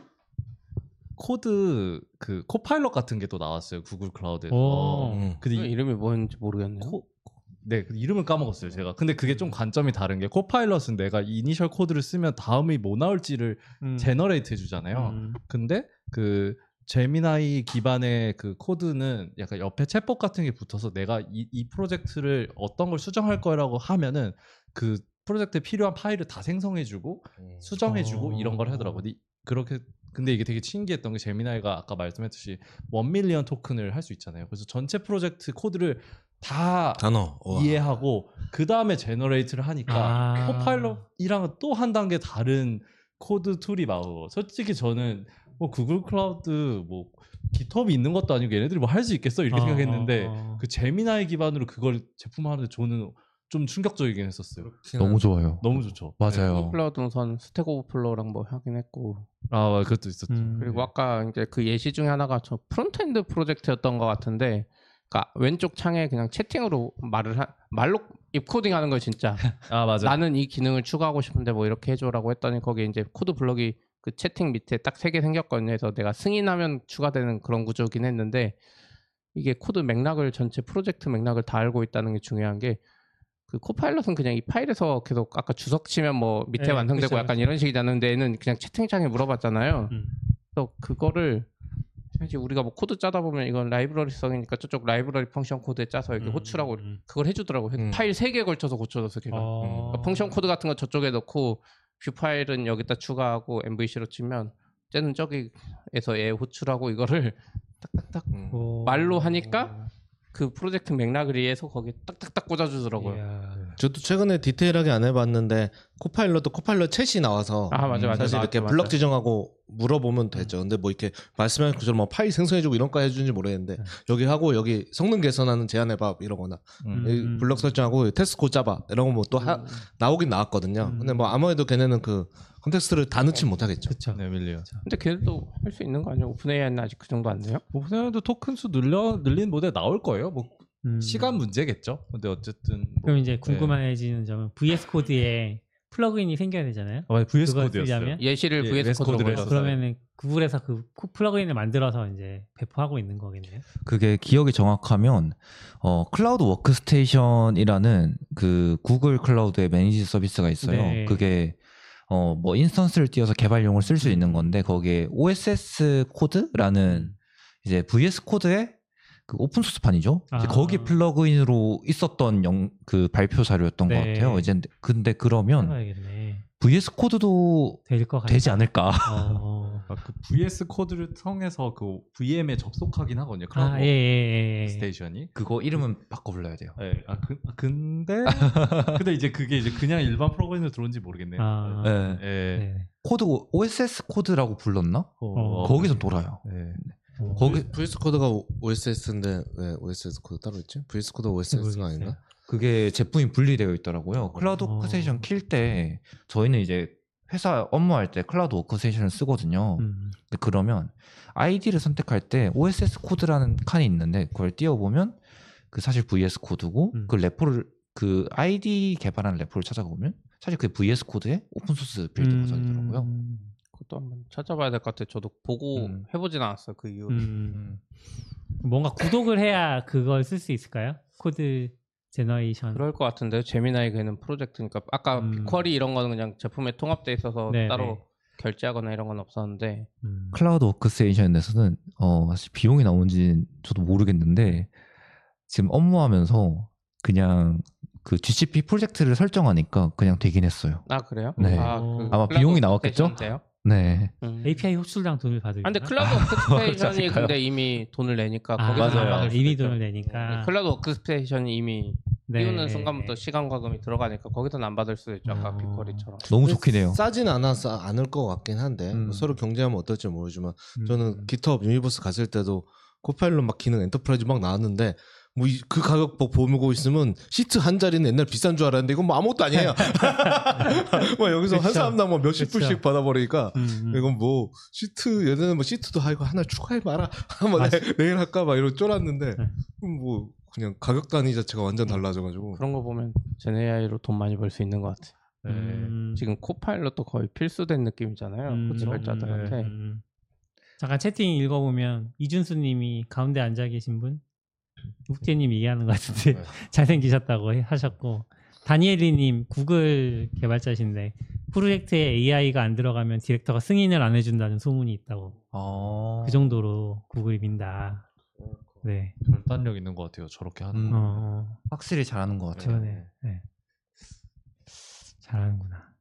코드 그 코파일럿 같은 게 또 나왔어요. 구글 클라우드에서. 근데 이름이 뭔지 모르겠네요. 그 이름을 까먹었어요 제가. 근데 그게 좀 관점이 다른 게 코파일럿은 내가 이니셜 코드를 쓰면 다음이 뭐 나올지를 제너레이트 해주잖아요. 근데 그 제미나이 기반의 그 코드는 약간 옆에 챗봇 같은 게 붙어서 내가 이 프로젝트를 어떤 걸 수정할 거라고 하면은 그 프로젝트에 필요한 파일을 다 생성해주고 수정해주고 이런 걸 하더라고. 그렇게. 근데 이게 되게 신기했던 게 제미나이가 아까 말씀했듯이 1밀리언 토큰을 할 수 있잖아요. 그래서 전체 프로젝트 코드를 다 이해하고 그 다음에 제너레이트를 하니까 코파일럿이랑은 또 한 단계 다른 코드 툴이 나오고. 솔직히 저는 뭐 구글 클라우드 뭐 깃허브이 있는 것도 아니고 얘네들이 뭐 할 수 있겠어 이렇게 생각했는데 그 제미나이 기반으로 그걸 제품화하는데 저는 좀 충격적이긴 했었어요. 너무 좋아요. 너무 좋죠. 맞아요. 구글 클라우드 우선 스택 오버플로우랑 뭐 하긴 했고. 그것도 있었죠. 그리고 아까 이제 그 예시 중에 하나가 저 프론트엔드 프로젝트였던 것 같은데, 그러니까 왼쪽 창에 그냥 채팅으로 말로 입코딩 하는 거 진짜. 맞아. 나는 이 기능을 추가하고 싶은데 뭐 이렇게 해줘라고 했더니 거기에 이제 코드 블럭이 그 채팅 밑에 딱 3개 생겼거든요. 그래서 내가 승인하면 추가되는 그런 구조긴 했는데 이게 코드 맥락을 전체 프로젝트 맥락을 다 알고 있다는 게 중요한 게 그 코파일럿은 그냥 이 파일에서 계속 아까 주석 치면 뭐 밑에 완성되고 그쵸, 약간 이런 식이잖아요. 근데 얘는 그냥 채팅창에 물어봤잖아요. 그래서 그거를 사실 우리가 뭐 코드 짜다 보면 이건 라이브러리성이니까 저쪽 라이브러리 펑션 코드에 짜서 이렇게 호출하고 그걸 해주더라고요. 파일 3개에 걸쳐서 고쳐줘서 걔가 그러니까 펑션 코드 같은 거 저쪽에 넣고 뷰 파일은 여기다 추가하고 MVC로 치면 쟤는 저기에서 얘 호출하고 이거를 딱딱딱 말로 하니까 그 프로젝트 맥락을 이해해서 거기 딱딱딱 꽂아주더라고요. 저도 최근에 디테일하게 안 해봤는데 코파일럿 챗이 나와서 맞아. 사실 이렇게 블럭 지정하고 물어보면 되죠. 근데 뭐 이렇게 말씀하신 것처럼 뭐 파일 생성해주고 이런 거 해주는지 모르겠는데 여기 하고 여기 성능 개선하는 제안해봐 이러거나 여기 블럭 설정하고 테스트 코드 짜봐 이런 거 뭐 또 나오긴 나왔거든요. 근데 뭐 아무래도 걔네는 그 컨텍스트를 다 넣진 못하겠죠. 그렇죠. 네, 밀려요. 근데 걔들도 할 수 있는 거 아니에요? 오픈AI는 아직 그 정도 안 돼요? 오픈AI도 토큰 수 늘린 모델 나올 거예요. 뭐 시간 문제겠죠. 근데 어쨌든 그럼 이제 궁금해지는 점은 VS 코드에 플러그인이 생겨야 되잖아요. VS 그걸 코드였어요. 쓰려면? 예시를 예, VS 코드로 코드를 보여줬어요. 그러면은 구글에서 그 플러그인을 만들어서 이제 배포하고 있는 거겠네요. 그게 기억이 정확하면 클라우드 워크스테이션이라는 그 구글 클라우드의 매니지 서비스가 있어요. 네. 그게 뭐 인스턴스를 띄워서 개발용을 쓸 수 있는 건데 거기에 OSS 코드라는 이제 VS 코드의 그 오픈 소스판이죠. 이제 거기 플러그인으로 있었던 그 발표 자료였던 것 같아요. 이제 근데 그러면 해봐야겠네. VS 코드도 될 것 같다. 되지 않을까? 그 VS 코드를 통해서 그 VM에 접속하긴 하거든요. 클라우드 스테이션이. 그거 이름은 바꿔 불러야 돼요. 네. 근데 이제 그게 이제 그냥 일반 프로그램으로 들어온지 모르겠네요. 네. 코드 OSS 코드라고 불렀나? 거기서 돌아요. 네. 거기 VS 코드가 OSS인데 왜 OSS 코드 따로 있지? VS 코드 OSS가 아닌가? 그게 제품이 분리되어 있더라고요. 클라우드 워크스테이션 킬 때 저희는 이제 회사 업무할 때 클라우드 워크스테이션을 쓰거든요. 근데 그러면 아이디를 선택할 때 OSS 코드라는 칸이 있는데 그걸 띄워보면 그 사실 VS 코드고 그 레포를 그 아이디 개발한 레포를 찾아보면 사실 그게 VS 코드의 오픈소스 빌드 버전이더라고요. 그것도 한번 찾아봐야 될 것 같아요. 저도 보고 해보진 않았어요. 그 이후로. 뭔가 구독을 해야 그걸 쓸 수 있을까요? 코드 제너레이션. 그럴 것 같은데요. 제미나이 걔는 프로젝트니까 아까 빅쿼리 이런 거는 그냥 제품에 통합돼 있어서 따로 결제하거나 이런 건 없었는데 클라우드 워크스테이션에서는 사실 비용이 나오는지 저도 모르겠는데 지금 업무하면서 그냥 그 GCP 프로젝트를 설정하니까 그냥 되긴 했어요. 아 그래요? 네. 아마 비용이 나왔겠죠? 네. API 호출량 돈을 받을. 근데 클라우드 워크스테이션이 근데 이미 돈을 내니까 거기서 맞아요. 이미 돈을 내니까. 클라우드 워크스테이션이 이미 띄우는 순간부터 시간과금이 들어가니까 거기서는 안 받을 수도 있죠. 아까 빅쿼리처럼. 너무 좋긴 해요. 싸진 않을 것 같긴 한데 서로 경쟁하면 어떨지 모르지만 저는 GitHub 유니버스 갔을 때도 코파일럿 막 기능 엔터프라이즈 막 나왔는데 뭐 그 가격 보고 있으면 시트 한 자리는 옛날 비싼 줄 알았는데 이건 뭐 아무것도 아니에요. 뭐 여기서 한 사람당 뭐 몇십 불씩 받아버리니까 이건 뭐 시트 예전에 뭐 시트도 하고 하나 추가해봐라. 뭐 내일 할까 봐 이러고 쫄았는데 뭐 그냥 가격 단위 자체가 완전 달라져가지고 그런 거 보면 젠AI로 돈 많이 벌 수 있는 것 같아. 지금 코파일럿도 거의 필수된 느낌이잖아요. 개발자들한테. 잠깐 채팅 읽어보면 이준수님이 가운데 앉아 계신 분 욱재님 얘기하는 것 같은데 잘생기셨다고 하셨고 다니엘리님 구글 개발자신데 프로젝트에 AI가 안 들어가면 디렉터가 승인을 안 해준다는 소문이 있다고. 그 정도로 구글이 민다. 네. 결단력 있는 것 같아요. 저렇게 하는 거. 확실히 잘하는 것 같아요. 네. 잘하는구나.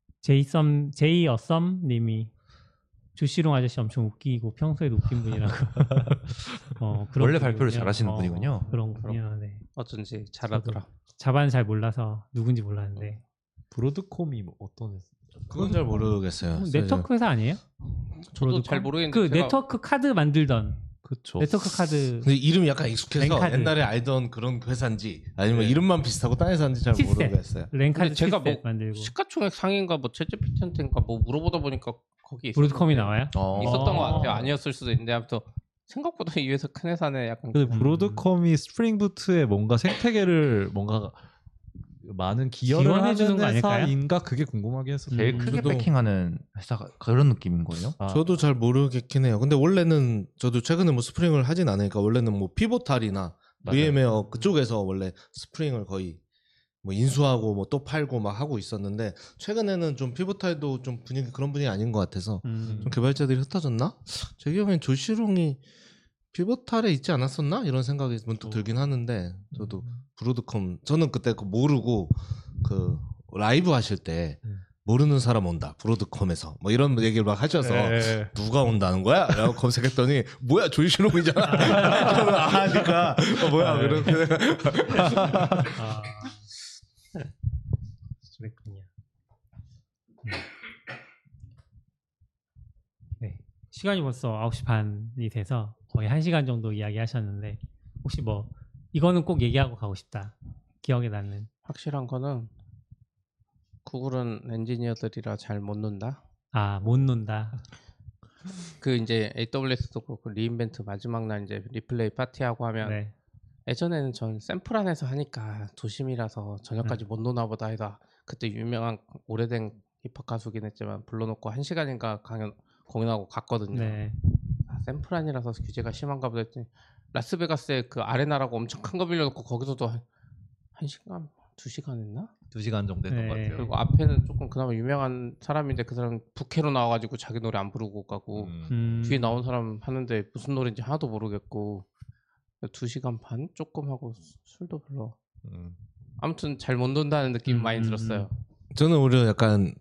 제이어썸님이 조시롱 아저씨 엄청 웃기고 평소에도 웃긴 분이라고. 원래 발표를 잘하시는 분이군요. 그런군요. 네. 어쩐지 잘하더라. 자바는 잘 몰라서 누군지 몰랐는데. 브로드콤이 뭐 어떤 그건 잘 모르겠어요. 네트워크 회사 아니에요? 저도 잘 모르겠는데 그 네트워크 카드 만들던. 그쵸. 네트워크 카드. 근데 이름이 약간 익숙해서 랜카드. 옛날에 알던 그런 회사인지 아니면 이름만 비슷하고 딴 회사인지 잘 모르겠어요. 랜카드 제가 뭐 만들고 시가총액 상인가 뭐 챗GPT한테인가 뭐 물어보다 보니까 거기 브로드컴이 나와요? 있었던 것 같아요. 아니었을 수도 있는데 아무튼 생각보다 이 회사 큰 회사네. 약간. 근데 브로드컴이 스프링 부트에 뭔가 생태계를 뭔가 많은 기여를 하는 회사인가 그게 궁금하긴 했었어요. 제일 크게 패킹하는 회사가 그런 느낌인 거예요? 저도 잘 모르겠긴 해요. 근데 원래는 저도 최근에 뭐 스프링을 하진 않으니까 원래는 뭐 피보탈이나 VM웨어 그쪽에서 원래 스프링을 거의 뭐 인수하고 뭐 또 팔고 막 하고 있었는데 최근에는 좀 피보탈도 좀 그런 분위기 아닌 것 같아서 좀 개발자들이 흩어졌나? 제 기억엔 조시롱이 피보탈에 있지 않았었나? 이런 생각이 문득 들긴 하는데 저도 브로드컴 저는 그때 모르고 그 라이브 하실 때 모르는 사람 온다 브로드컴에서 뭐 이런 얘기를 막 하셔서 누가 온다는 거야? 라고 검색했더니 뭐야 조이시롱이잖아. 저는 아니까 뭐야 이렇게. 그랬군요. 네, 시간이 벌써 9시 반이 돼서 거의 1시간 정도 이야기하셨는데 혹시 뭐 이거는 꼭 얘기하고 가고 싶다 기억에 남는 확실한 거는 구글은 엔지니어들이라 잘 못 논다. 못 논다. 그 이제 AWS도 그렇고 리인벤트 마지막 날 이제 리플레이 파티하고 하면 네. 예전에는 전 샘플 안에서 하니까 도심이라서 저녁까지 못 노나 보다 해서 그때 유명한 오래된 힙합 가수긴 했지만 불러놓고 1시간인가 공연하고 갔거든요. 네. 샘플 안이라서 규제가 심한가 보다 했더니 라스베가스에 그 아레나라고 엄청 큰 거 빌려놓고 거기서도 1시간? 2시간 했나? 2시간 정도 했던 것 같아요. 그리고 앞에는 조금 그나마 유명한 사람인데 그 사람 부캐로 나와가지고 자기 노래 안 부르고 가고 뒤에 나온 사람 하는데 무슨 노래인지 하나도 모르겠고 2시간 반 조금 하고 술도 별로 아무튼 잘 못 논다는 느낌 많이 들었어요. 저는 오히려 약간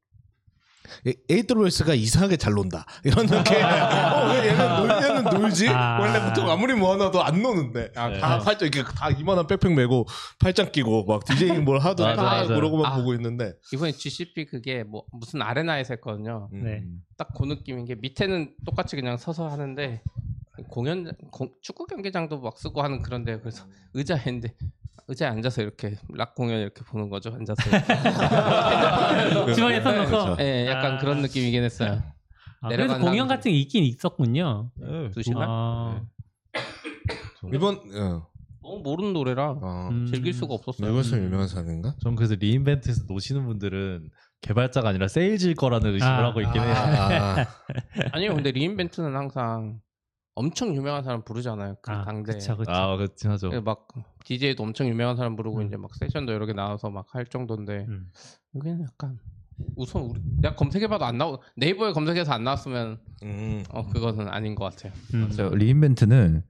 AWS가 이상하게 잘 논다 이런 느낌. 왜 얘는 놀지? 원래 보통 아무리 모아놔도 안 노는데 다 팔짱 이렇게 다 이만한 백팩 메고 팔짱 끼고 막 DJ 뭘 하더라 그러고만 보고 있는데 이번에 GCP 그게 뭐 무슨 아레나에서 했거든요. 네. 딱 그 느낌인 게 밑에는 똑같이 그냥 서서 하는데 축구 경기장도 막 쓰고 하는 그런데 그래서 의자에 앉아서 이렇게 락 공연 이렇게 보는 거죠. 앉아서 주머니에 손 넣고. 네, 약간 그런 느낌이긴 했어요. 그래서 공연 같은 게 있긴 있었군요. 2시간? 이번 너무 모르는 노래라 즐길 수가 없었어요. 이것은 유명한 사람인가? 전 그래서 리인벤트에서 노시는 분들은 개발자가 아니라 세일즈일 거라는 의심을 하고 있긴 해요. 아니요, 근데 리인벤트는 항상 엄청 유명한 사람 부르잖아요. 그 당대. 그쵸. 그렇긴 하죠. 막 DJ도 엄청 유명한 사람 부르고 이제 막 세션도 여러 개 나와서 막 할 정도인데 여기는 약간 우선 내가 검색해봐도 안 나오 네이버에 검색해서 안 나왔으면 그거는 아닌 것 같아요. 맞아요. 리인벤트는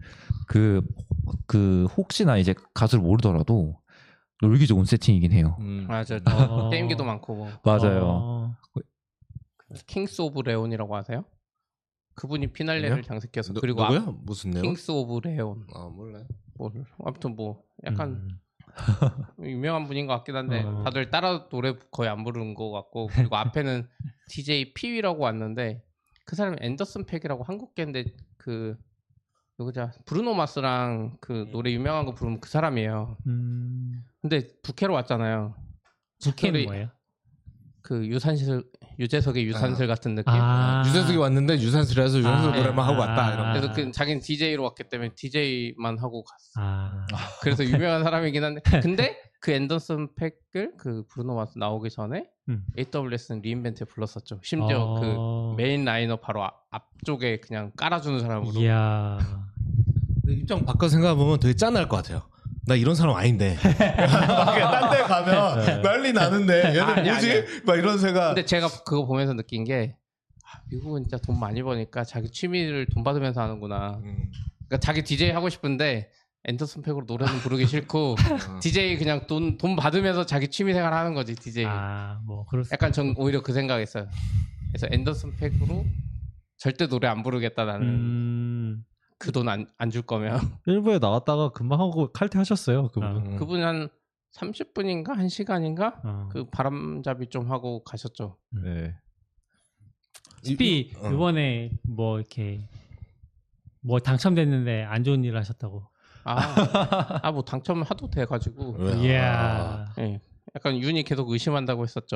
그 혹시나 이제 가수를 모르더라도 놀기 좋은 세팅이긴 해요. 맞아요. 게임기도 많고 뭐. 맞아요. 킹스 오브 레온이라고 아세요? 그분이 피날레를 장식해서 그리고 누구야? 무슨 내용? 킹스 오브 레온. 몰라요. 아무튼 뭐 약간 유명한 분인 것 같긴 한데 다들 따라 노래 거의 안 부르는 것 같고 그리고 앞에는 DJ 피위라고 왔는데 그 사람이 앤더슨 팩이라고 한국계인데 그 누구자 브루노 마스랑 그 노래 유명한 거 부르면 그 사람이에요. 근데 부캐로 왔잖아요. 부캐는 뭐예요? 그 유재석의 유산슬 같은 느낌. 유재석이 왔는데 유산슬이라서 유산슬 노래만 하고 왔다. 이런. 그래서 그 자기는 DJ로 왔기 때문에 DJ만 하고 갔어. 그래서 유명한 사람이긴 한데 근데 그 앤더슨 팩을 그 브루노 마스 나오기 전에 AWS는 리인벤트에 불렀었죠. 심지어 그 메인 라이너 바로 앞쪽에 그냥 깔아주는 사람으로. 이야. 입장 바꿔 생각해보면 되게 짠할 것 같아요. 나 이런 사람 아닌데. 딴 데 가면 난리 나는데 얘는 뭐지? 막 이런 생각. 근데 제가 그거 보면서 느낀 게 미국은 진짜 돈 많이 버니까 자기 취미를 돈 받으면서 하는구나. 그러니까 자기 DJ 하고 싶은데 앤더슨 팩으로 노래는 부르기 싫고 DJ 그냥 돈 받으면서 자기 취미 생활 하는 거지 DJ. 뭐 그럴 수. 약간 전 오히려 그 생각했어요. 그래서 앤더슨 팩으로 절대 노래 안 부르겠다 나는. 그 돈 안 줄 거면. 일부에 나왔다가 금방 하고 칼퇴하셨어요. 그분. 그분 한 30분인가 1시간인가 그 바람잡이 좀 하고 가셨죠. 네. 스피 이번에 뭐 이렇게 뭐 당첨됐는데 안 좋은 일을 하셨다고. 뭐 당첨하도 돼가지고. 이야. 네. 약간 윤이 계속 의심한다고 했었죠.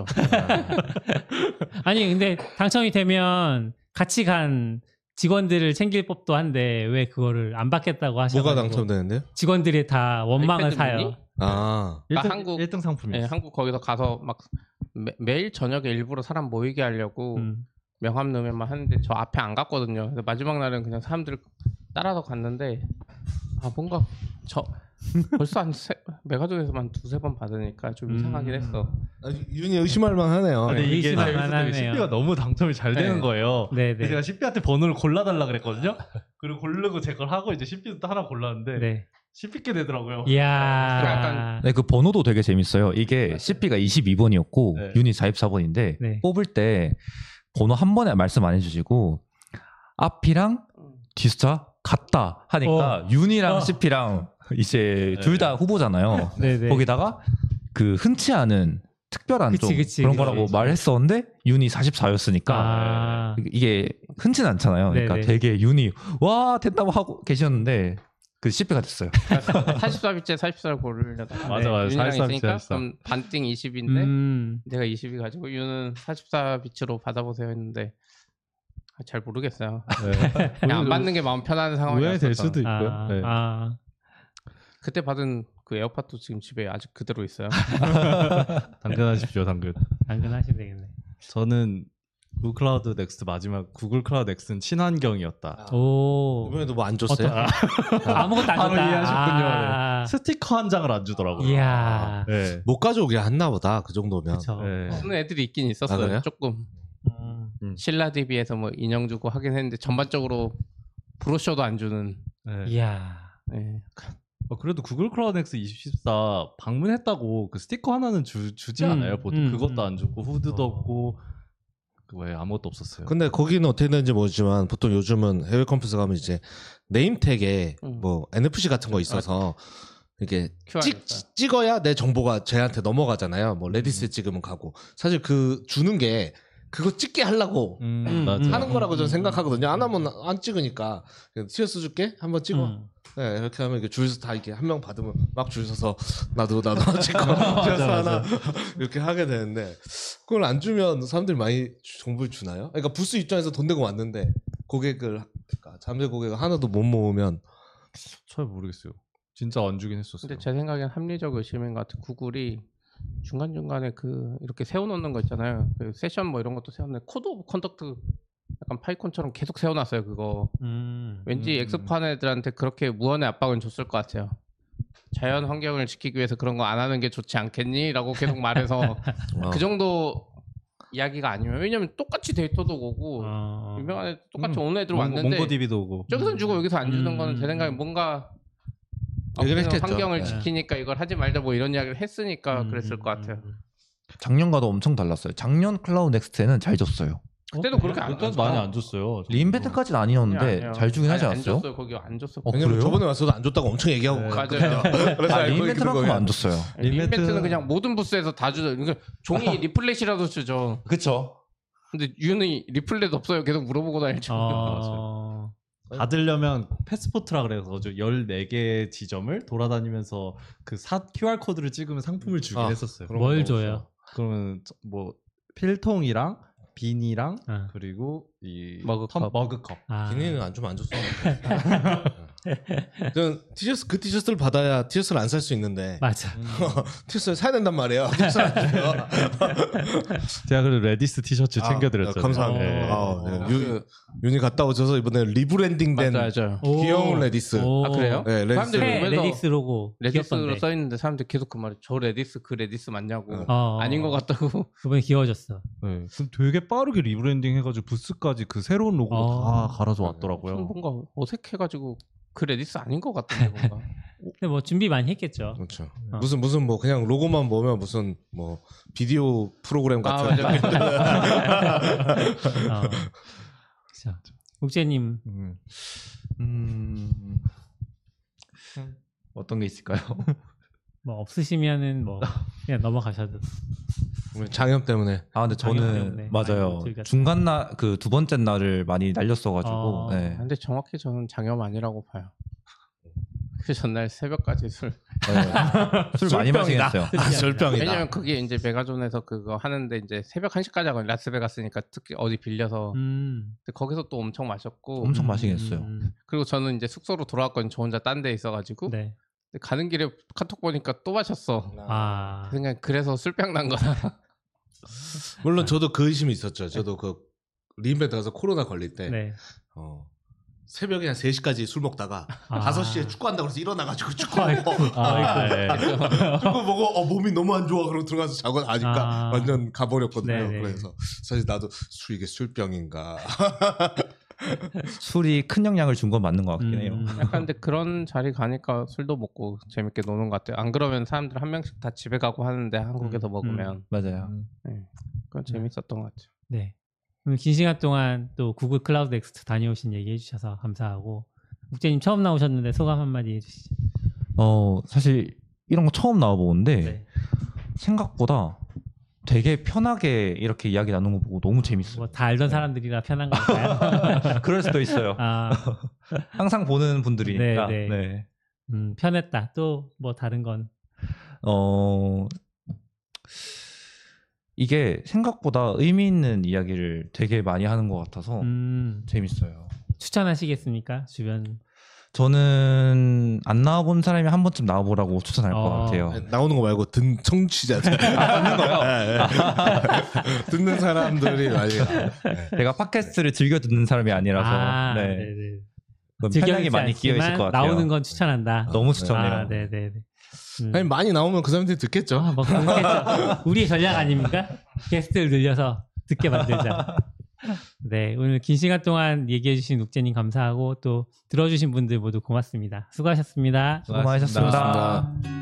아니 근데 당첨이 되면 같이 간 직원들을 챙길 법도 한데 왜 그거를 안 받겠다고 하셔서. 뭐가 당첨되는데요? 직원들이 다 원망을 사요. 1등 상품이요. 네, 한국 거기서 가서 막 매일 저녁에 일부러 사람 모이게 하려고 명함 넣으면만 하는데 저 앞에 안 갔거든요. 그래서 마지막 날은 그냥 사람들 따라서 갔는데 뭔가 벌써 메가족에서만 2-3번 받으니까 좀 이상하긴 했어. 윤이 의심할 만하네요. 근데 이게 CP가 너무 당첨이 잘 되는 거예요. 그래서 제가 CP한테 번호를 골라달라 그랬거든요. 그리고 고르고 제 걸 하고 이제 CP도 또 하나 골랐는데 씹히게 되더라고요. 이야. 약간 네, 그 번호도 되게 재밌어요. 이게 CP가 22번이었고 네. 유닛 44번인데 네. 뽑을 때 번호 한 번에 말씀 안 해주시고 앞이랑 뒤숫자 같다 하니까 윤이랑 CP랑 이제 둘 다 후보잖아요. 네네. 거기다가 그 흔치 않은 특별한 그치, 좀 그치, 그런 그치. 거라고 말했었는데 윤이 44였으니까 아. 이게 흔치는 않잖아요. 그러니까 네네. 되게 윤이 와 된다고 하고 계셨는데 그 CP가 됐어요. 44비째 44를 고르려다가 맞아, 맞아. 윤이랑 44 있으니까 비치 그럼 반띵 20인데 음. 내가 20이 가지고 윤은 44비치로 받아보세요 했는데 잘 모르겠어요. 네. 그냥 안 받는 게 마음 편한 상황이었어요. 의외될 수도 있고요. 아, 네. 아. 그때 받은 그 에어팟도 지금 집에 아직 그대로 있어요. 당근하십시오, 당근. 당근하시면 되겠네. 저는 구글 클라우드 넥스트 마지막 구글 클라우드 넥스트는 친환경이었다. 오. 이번에도 뭐 안 줬어요? 아무것도 안 바로 줬다. 이해하셨군요. 아. 스티커 한 장을 안 주더라고요. 이야. 네. 못 가져오게 했나 보다. 그 정도면. 그쵸. 네. 쓰는 애들이 있긴 있었어요. 아, 그래요? 조금 음. 신라DB에서 뭐 인형 주고 하긴 했는데 전반적으로 브로셔도 안 주는. 네. 이야. 네. 그래도 구글 클라우드 넥스트 2014 방문했다고 그 스티커 하나는 주지 않아요. 보통 그것도 안 주고 후드도 없고 그 외에 아무것도 없었어요. 근데 거기는 어떻게 되는지 모르지만 보통 요즘은 해외 컨퍼런스 가면 이제 네임택에 뭐 NFC 같은 거 있어서 이렇게 QR 찍어야 내 정보가 쟤한테 넘어가잖아요. 뭐 레디스에 찍으면 가고. 사실 그 주는 게 그거 찍게 하려고 맞아요. 하는 거라고 저는 생각하거든요. 안 하면 안 찍으니까 TS 줄게 한번 찍어. 네, 이렇게 하면 이렇게 줄서 다 이렇게 한 명 받으면 막 줄 서서 나도 찍고 TS 하나 이렇게 하게 되는데 그걸 안 주면 사람들이 많이 정보를 주나요? 그러니까 부스 입장에서 돈 내고 왔는데 고객을 그러니까 잠재 고객을 하나도 못 모으면 잘 모르겠어요. 진짜 안 주긴 했었어요. 근데 제 생각엔 합리적 의심인 것 같은 구글이 중간중간에 그 이렇게 세워놓는 거 있잖아요. 그 세션 뭐 이런 것도 세웠는데 코드 오브 컨덕트 약간 파이콘처럼 계속 세워놨어요. 그거 왠지 엑스판 애들한테 그렇게 무언의 압박을 줬을 것 같아요. 자연 환경을 지키기 위해서 그런 거 안 하는 게 좋지 않겠니? 라고 계속 말해서 그 정도 이야기가 아니면 왜냐면 똑같이 데이터도 오고 유명한 애들 똑같이 오는 애들 왔는데 몽고DB도 오고 저기서 주고 여기서 안 주는 거는 제 생각에 뭔가 얘기를 했겠죠. 환경을 네. 지키니까 이걸 하지 말자 뭐 이런 이야기를 했으니까 그랬을 것 같아요. 작년과도 엄청 달랐어요. 작년 클라우드 넥스트에는 잘 줬어요. 그때도 그렇게 안 그때도 줬어. 많이 안 줬어요. 리인벤트까지는 아니었는데 아니에요. 잘 주긴 하지 아니, 않았어요? 안 줬어요. 거기 안 줬어. 왜냐면 그래요? 저번에 왔어도 안 줬다고 엄청 얘기하고 네. 맞아요. 그래서 알고 리인벤트만큼 있는 안 줬어요. 리인벤트는 그냥 모든 부스에서 다 주죠. 그러니까 종이 리플렛이라도 주죠. 그쵸. 근데 유는 리플렛 없어요. 계속 물어보고 다니죠. 받으려면 패스포트라 그래서 14개 지점을 돌아다니면서 그 QR 코드를 찍으면 상품을 주긴 했었어요. 뭘 줘요? 그러면 뭐 필통이랑 비니랑 그리고 이 머그컵. 머그컵. 비니는 안 주면 안 줬어. 저는 티셔츠 그 티셔츠를 받아야 티셔츠를 안 살 수 있는데 맞아. 티셔츠를 사야 된단 말이에요. 티셔츠 안 주면. 제가 그래도 레디스 티셔츠 챙겨드렸잖아요. 감사합니다. 네. 윤이 갔다 오셔서 이번에 리브랜딩된 맞아요. 귀여운 레디스. 아 그래요? 네, 레디스. 사람들이 보면서 레디스 로고 레디스로 귀엽던데. 써 있는데 사람들 계속 그 말이 저 레디스 그 레디스 맞냐고 어. 아닌 것 같다고. 그번에 귀여워졌어. 네. 그럼 되게 빠르게 리브랜딩 해가지고 부스까지 그 새로운 로고로 다 갈아서 좀 왔더라고요. 뭔가 어색해가지고 그 레디스 아닌 것 같은데 뭔가. 근데 뭐 준비 많이 했겠죠. 그렇죠. 무슨 뭐 그냥 로고만 보면 무슨 뭐 비디오 프로그램 같은. 자, 욱재님. 어떤 게 있을까요? 뭐 없으시면은 뭐 그냥 넘어가셔도. 장염 때문에. 아 근데 장염 저는 때문에 맞아요. 많이 중간 날 그 두 번째 날을 많이 날렸어가지고. 네. 근데 정확히 저는 장염 아니라고 봐요. 그 전날 새벽까지 술. 술 많이 마시긴 했어요. 술병이다. 왜냐면 그게 이제 메가존에서 그거 하는데 이제 새벽 1시까지 하거든요. 라스베가스니까 특히 어디 빌려서. 근데 거기서 또 엄청 마셨고. 엄청 마시긴 했어요. 그리고 저는 이제 숙소로 돌아왔거든요. 저 혼자 딴 데 있어가지고. 네. 근데 가는 길에 카톡 보니까 또 마셨어. 아. 그냥 그래서 술병 난 거다. 물론 저도 그 의심이 있었죠. 저도 그 리인벤트 가서 코로나 걸릴 때 네. 새벽에 한 3시까지 술 먹다가 5시에 축구한다고 해서 일어나가지고 축구 아이고. 축구 보고 몸이 너무 안 좋아 그러고 들어가서 자고 나니까 완전 가버렸거든요. 네네. 그래서 사실 나도 이게 술병인가. 술이 큰 영향을 준 건 맞는 것 같긴 해요. 약간 근데 그런 자리 가니까 술도 먹고 재밌게 노는 것 같아요. 안 그러면 사람들 한 명씩 다 집에 가고 하는데 한국에서 먹으면 맞아요. 네, 그건 재밌었던 것 같아요. 네. 오늘 긴 시간 동안 또 구글 클라우드 넥스트 다녀오신 얘기 해주셔서 감사하고 국재님 처음 나오셨는데 소감 한마디 해주시죠. 사실 이런 거 처음 나와보는데 네. 생각보다 되게 편하게 이렇게 이야기 나누는 거 보고 너무 재밌어요. 뭐 다 알던 사람들이라 편한 걸까요? 그럴 수도 있어요. 항상 보는 분들이니까. 네, 네. 편했다. 또 뭐 다른 건? 이게 생각보다 의미 있는 이야기를 되게 많이 하는 것 같아서 재밌어요. 추천하시겠습니까? 주변? 저는 안 나와본 사람이 한 번쯤 나와보라고 추천할 것 같아요. 나오는 거 말고 듣는 청취자들. 듣는 거요? 듣는 사람들이 많이. 제가 팟캐스트를 즐겨 듣는 사람이 아니라서 편향이 많이 끼어 있을 것 같아요. 나오는 건 추천한다. 너무 추천해요. 네네. 아니 많이 나오면 그 사람들이 듣겠죠. 뭐 그렇겠죠. 우리의 전략 아닙니까? 게스트를 늘려서 듣게 만들자. 네, 오늘 긴 시간 동안 얘기해주신 욱재님 감사하고 또 들어주신 분들 모두 고맙습니다. 수고하셨습니다. 수고 많으셨습니다.